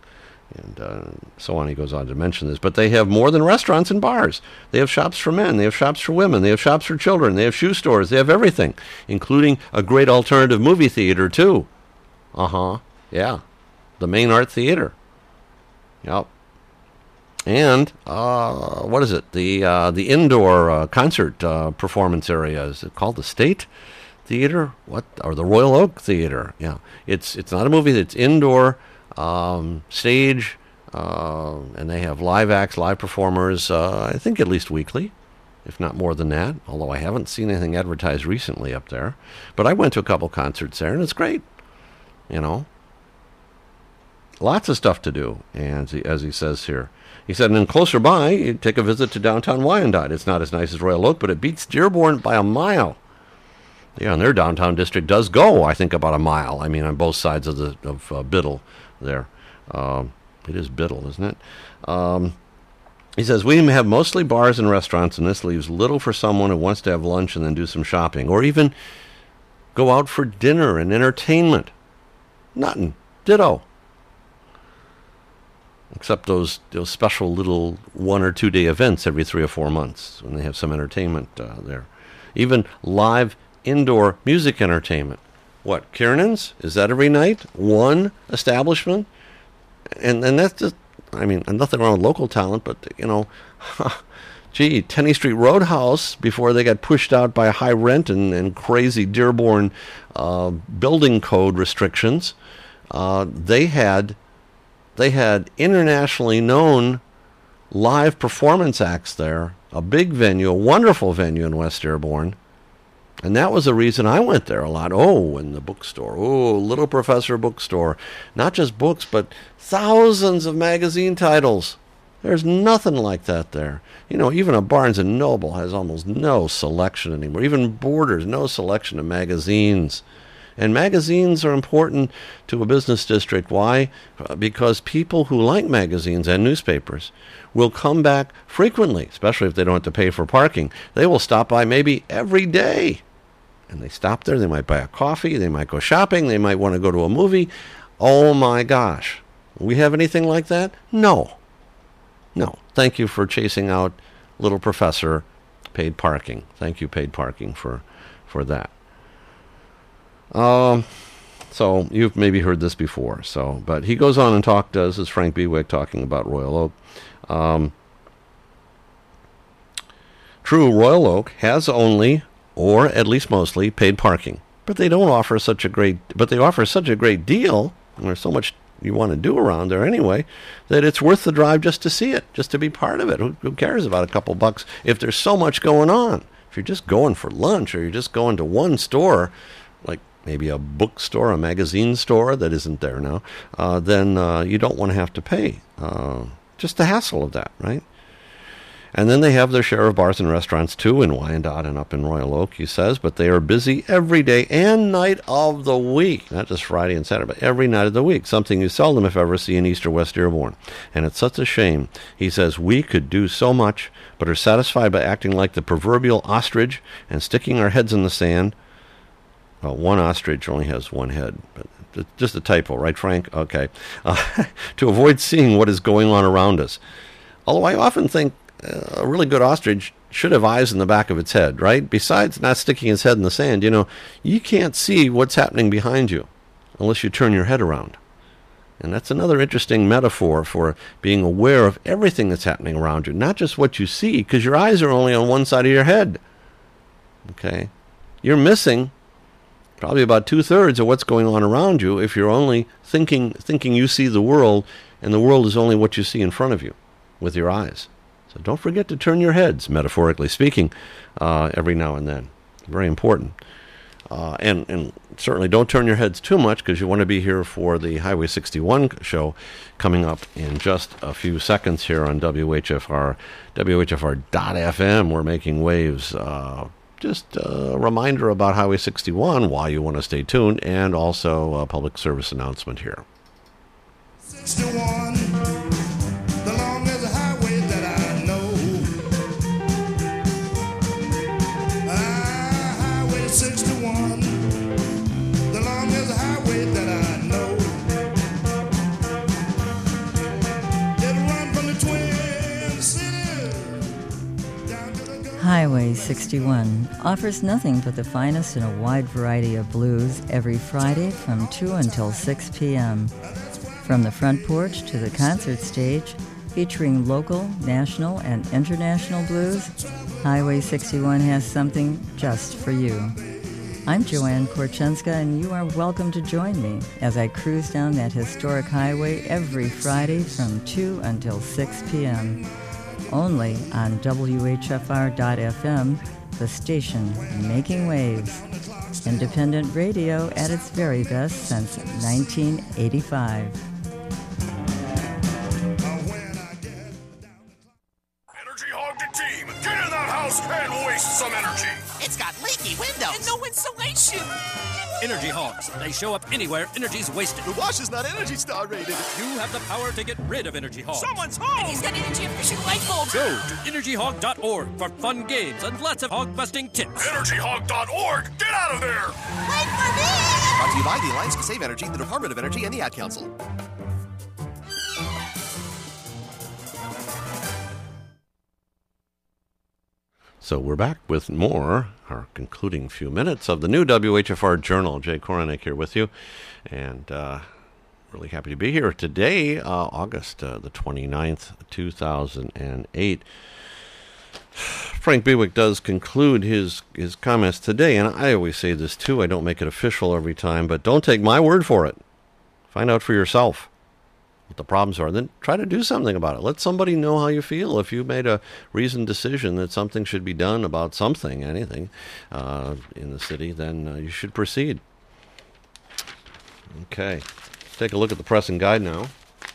And uh, so on. He goes on to mention this. But they have more than restaurants and bars. They have shops for men. They have shops for women. They have shops for children. They have shoe stores. They have everything, including a great alternative movie theater, too. Uh-huh. Yeah. The Main Art Theater. Yep. And, uh, what is it? The uh, the indoor uh, concert uh, performance area. Is it called the State Theater? What? Or the Royal Oak Theater. Yeah. It's, it's not a movie. It's indoor Um, stage, uh, and they have live acts, live performers, uh, I think at least weekly, if not more than that, although I haven't seen anything advertised recently up there. But I went to a couple concerts there, and it's great, you know. Lots of stuff to do, and he, as he says here. He said, and then closer by, you take a visit to downtown Wyandotte. It's not as nice as Royal Oak, but it beats Dearborn by a mile. Yeah, and their downtown district does go, I think, about a mile. I mean, on both sides of the of uh, Biddle. There. Um, it is Biddle, isn't it? Um, he says, we have mostly bars and restaurants, and this leaves little for someone who wants to have lunch and then do some shopping, or even go out for dinner and entertainment. Nothing. Ditto. Except those, those special little one or two day events every three or four months when they have some entertainment uh, there. Even live indoor music entertainment. What, Kiernan's? Is that every night? One establishment? And and that's just, I mean, nothing wrong with local talent, but, you know, gee, Tenney Street Roadhouse, before they got pushed out by high rent and, and crazy Dearborn uh, building code restrictions, uh, they had they had internationally known live performance acts there, a big venue, a wonderful venue in West Dearborn. And that was the reason I went there a lot. Oh, and the bookstore. Oh, Little Professor bookstore. Not just books, but thousands of magazine titles. There's nothing like that there. You know, even a Barnes and Noble has almost no selection anymore. Even Borders, no selection of magazines. And magazines are important to a business district. Why? Because people who like magazines and newspapers will come back frequently, especially if they don't have to pay for parking. They will stop by maybe every day. And they stop there, they might buy a coffee, they might go shopping, they might want to go to a movie. Oh my gosh. We have anything like that? No. No. Thank you for chasing out Little Professor paid parking. Thank you, paid parking, for for that. Um so you've maybe heard this before, so but he goes on and talk does is Frank Bewick talking about Royal Oak. Um True, Royal Oak has only, or at least mostly, paid parking. But they don't offer such a great, but they offer such a great deal, and there's so much you want to do around there anyway, that it's worth the drive just to see it, just to be part of it. Who, who cares about a couple bucks if there's so much going on? If you're just going for lunch, or you're just going to one store, like maybe a bookstore, a magazine store that isn't there now, uh, then uh, you don't want to have to pay. Uh, just the hassle of that, right? And then they have their share of bars and restaurants, too, in Wyandotte and up in Royal Oak, he says. But they are busy every day and night of the week. Not just Friday and Saturday, but every night of the week. Something you seldom, if ever, see in East or West Dearborn. And it's such a shame. He says, we could do so much, but are satisfied by acting like the proverbial ostrich and sticking our heads in the sand. Well, one ostrich only has one head. But just a typo, right, Frank? Okay. Uh, to avoid seeing what is going on around us. Although I often think a really good ostrich should have eyes in the back of its head, right? Besides not sticking its head in the sand, you know, you can't see what's happening behind you unless you turn your head around. And that's another interesting metaphor for being aware of everything that's happening around you, not just what you see, because your eyes are only on one side of your head. Okay? You're missing probably about two-thirds of what's going on around you if you're only thinking thinking you see the world, and the world is only what you see in front of you with your eyes. So don't forget to turn your heads, metaphorically speaking, uh, every now and then. Very important. Uh, and, and certainly don't turn your heads too much, because you want to be here for the Highway sixty-one show coming up in just a few seconds here on W H F R, W H F R dot F M. We're making waves. Uh, just a reminder about Highway sixty-one while you want to stay tuned, and also a public service announcement here. sixty-one, the longest highway that I know. Ah, Highway sixty-one, the longest highway that I know. sixty-one offers nothing but the finest in a wide variety of blues every Friday from two until six p.m. From the front porch to the concert stage, featuring local, national, and international blues, Highway sixty-one has something just for you. I'm Joanne Korchenska, and you are welcome to join me as I cruise down that historic highway every Friday from two until six p.m. Only on W H F R dot F M, the station making waves. Independent radio at its very best since nineteen eighty-five. Energy Hog the team! Get in that house and waste some energy! It's got leaky windows and no insulation. Energy Hogs. They show up anywhere energy's wasted. The wash is not Energy Star rated. You have the power to get rid of Energy Hogs. Someone's home! And he's got energy efficient light bulbs. Go to energy hog dot org for fun games and lots of hog-busting tips. energy hog dot org! Get out of there! Wait for me! Brought to you by the Alliance to Save Energy, the Department of Energy, and the Ad Council. So we're back with more, our concluding few minutes of the new W H F R Journal. Jay Koranick here with you, and uh, really happy to be here today, uh, August uh, the twenty-ninth, two thousand eight. Frank Bewick does conclude his, his comments today, and I always say this too, I don't make it official every time, but don't take my word for it. Find out for yourself what the problems are, then try to do something about it. Let somebody know how you feel. If you made a reasoned decision that something should be done about something, anything, uh, in the city, then uh, you should proceed. Okay, let's take a look at the press and guide now.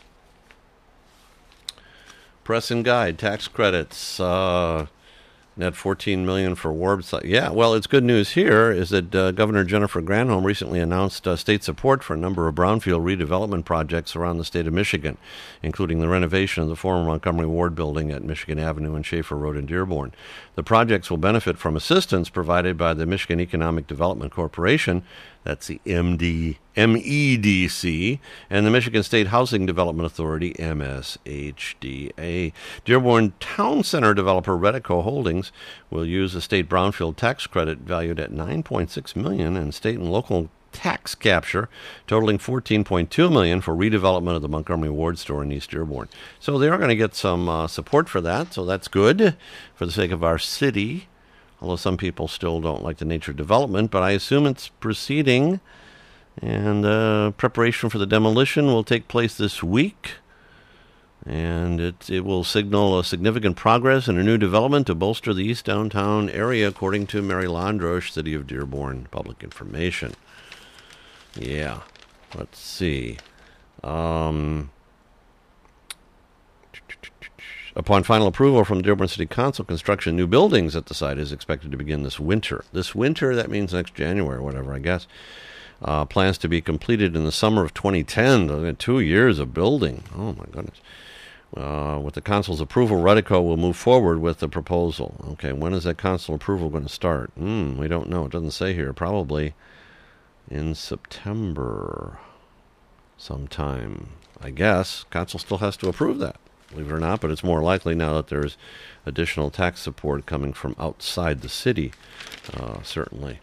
Press and guide, tax credits, uh, net fourteen million dollars for Warbsite. Yeah, well, it's good news here is that uh, Governor Jennifer Granholm recently announced uh, state support for a number of brownfield redevelopment projects around the state of Michigan, including the renovation of the former Montgomery Ward building at Michigan Avenue and Schaefer Road in Dearborn. The projects will benefit from assistance provided by the Michigan Economic Development Corporation, that's the M D, M E D C, and the Michigan State Housing Development Authority, M S H D A. Dearborn Town Center developer Redico Holdings will use a state brownfield tax credit valued at nine point six million dollars and state and local tax capture totaling fourteen point two million dollars for redevelopment of the Montgomery Ward store in East Dearborn. So they are going to get some uh, support for that, so that's good for the sake of our city. Although some people still don't like the nature of development, but I assume it's proceeding, and uh, preparation for the demolition will take place this week, and it, it will signal a significant progress in a new development to bolster the east downtown area, according to Mary Landrosh, City of Dearborn Public Information. Yeah, let's see. Um... Upon final approval from the Dearborn City Council, construction of new buildings at the site is expected to begin this winter. This winter, that means next January or whatever, I guess. Uh, plans to be completed in the summer of twenty ten. Two years of building. Oh, my goodness. Uh, with the council's approval, Redico will move forward with the proposal. Okay, when is that council approval going to start? Hmm, we don't know. It doesn't say here. Probably in September sometime, I guess. Council still has to approve that, believe it or not, but it's more likely now that there's additional tax support coming from outside the city, uh, certainly.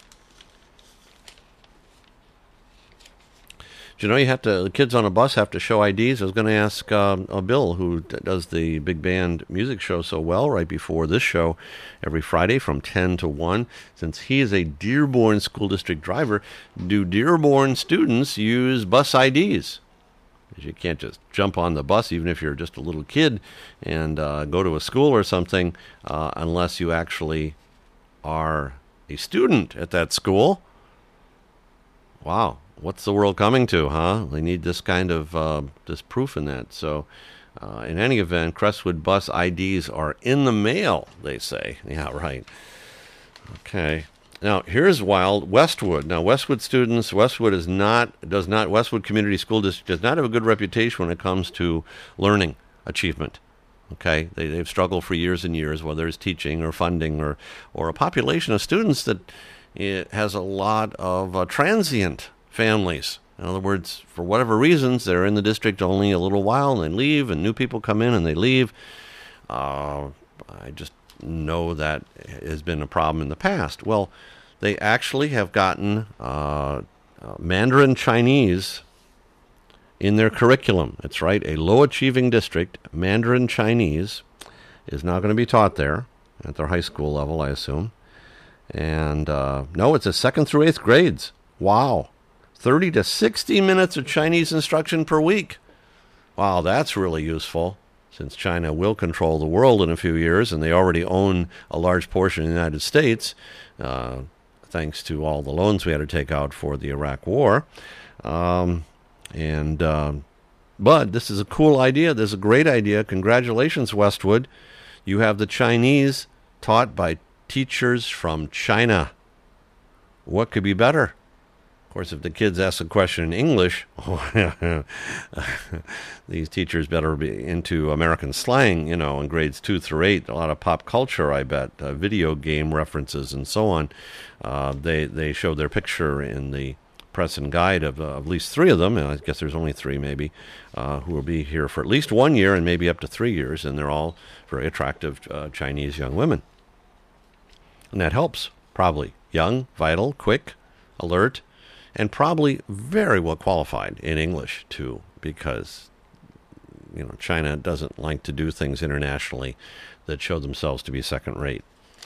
Do you know you have to, the kids on a bus have to show I Ds? I was going to ask um, uh, Bill, who d- does the big band music show so well right before this show every Friday from ten to one. Since he is a Dearborn School District driver, do Dearborn students use bus I Ds? You can't just jump on the bus, even if you're just a little kid, and uh, go to a school or something, uh, unless you actually are a student at that school. Wow, what's the world coming to, huh? They need this kind of uh, this proof in that. So, uh, in any event, Crestwood bus I Ds are in the mail, they say. Yeah, right. Okay. Now, here's wild. Westwood. Now, Westwood students, Westwood is not, does not, Westwood Community School District does not have a good reputation when it comes to learning achievement. Okay? They, they've struggled for years and years, whether it's teaching or funding or, or a population of students that it has a lot of uh, transient families. In other words, for whatever reasons, they're in the district only a little while and they leave, and new people come in and they leave. Uh, I just know that has been a problem in the past. Well, they actually have gotten uh, uh, Mandarin Chinese in their curriculum. That's right, a low-achieving district, Mandarin Chinese, is now going to be taught there at their high school level, I assume. And uh, no, it's a second through eighth grades. Wow. thirty to sixty minutes of Chinese instruction per week. Wow, that's really useful, since China will control the world in a few years, and they already own a large portion of the United States, uh, thanks to all the loans we had to take out for the Iraq War. Um, and uh, but this is a cool idea. This is a great idea. Congratulations, Westwood. You have the Chinese taught by teachers from China. What could be better? Of course, if the kids ask a question in English, these teachers better be into American slang, you know, in grades two through eight. A lot of pop culture, I bet, uh, video game references and so on. Uh, they they show their picture in the press and guide of uh, at least three of them, and I guess there's only three maybe, uh, who will be here for at least one year and maybe up to three years, and they're all very attractive uh, Chinese young women. And that helps, probably. Young, vital, quick, alert, and probably very well qualified in English, too, because, you know, China doesn't like to do things internationally that show themselves to be second-rate.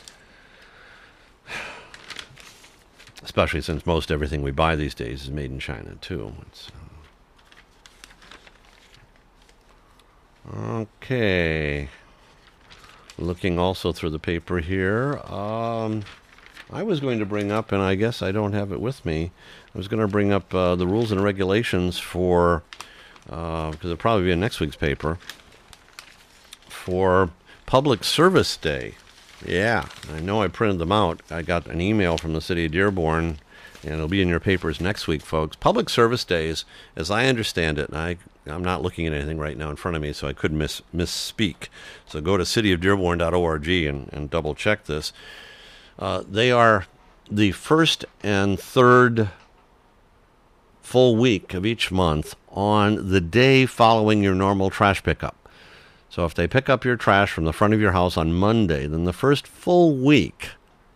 Especially since most everything we buy these days is made in China, too. It's, uh, okay. Looking also through the paper here. Um, I was going to bring up, and I guess I don't have it with me, I was going to bring up uh, the rules and regulations for, uh, because it'll probably be in next week's paper, for Public Service Day. Yeah, I know I printed them out. I got an email from the city of Dearborn, and it'll be in your papers next week, folks. Public Service Days, as I understand it, and I, I'm not looking at anything right now in front of me, so I could miss misspeak. So go to city of dearborn dot org and, and double-check this. Uh, they are the first and third full week of each month on the day following your normal trash pickup. So if they pick up your trash from the front of your house on Monday, then the first full week,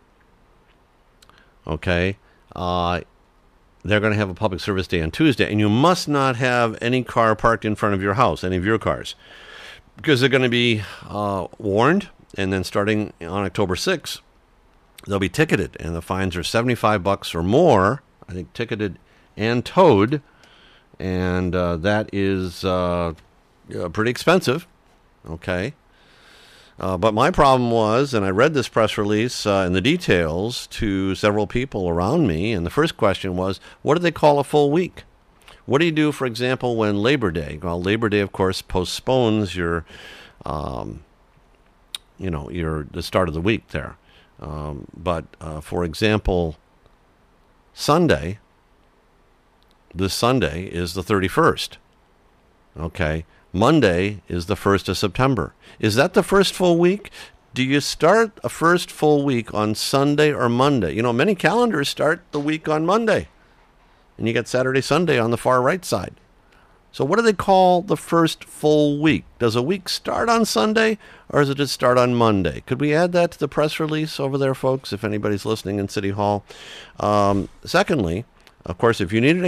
okay, uh, they're going to have a public service day on Tuesday, and you must not have any car parked in front of your house, any of your cars, because they're going to be uh, warned, and then starting on October sixth, they'll be ticketed, and the fines are seventy-five bucks or more, I think ticketed and towed, and uh, that is uh, uh, pretty expensive. Okay. Uh, but my problem was, and I read this press release uh, and the details to several people around me, and the first question was, what do they call a full week? What do you do, for example, when Labor Day? Well, Labor Day, of course, postpones your, um, you know, your the start of the week there. Um, but, uh, for example, Sunday, this Sunday is the thirty-first. Okay. Monday is the first of September. Is that the first full week? Do you start a first full week on Sunday or Monday? You know, many calendars start the week on Monday. And you get Saturday, Sunday on the far right side. So what do they call the first full week? Does a week start on Sunday, or does it just start on Monday? Could we add that to the press release over there, folks, if anybody's listening in City Hall? Um, secondly, of course, if you need an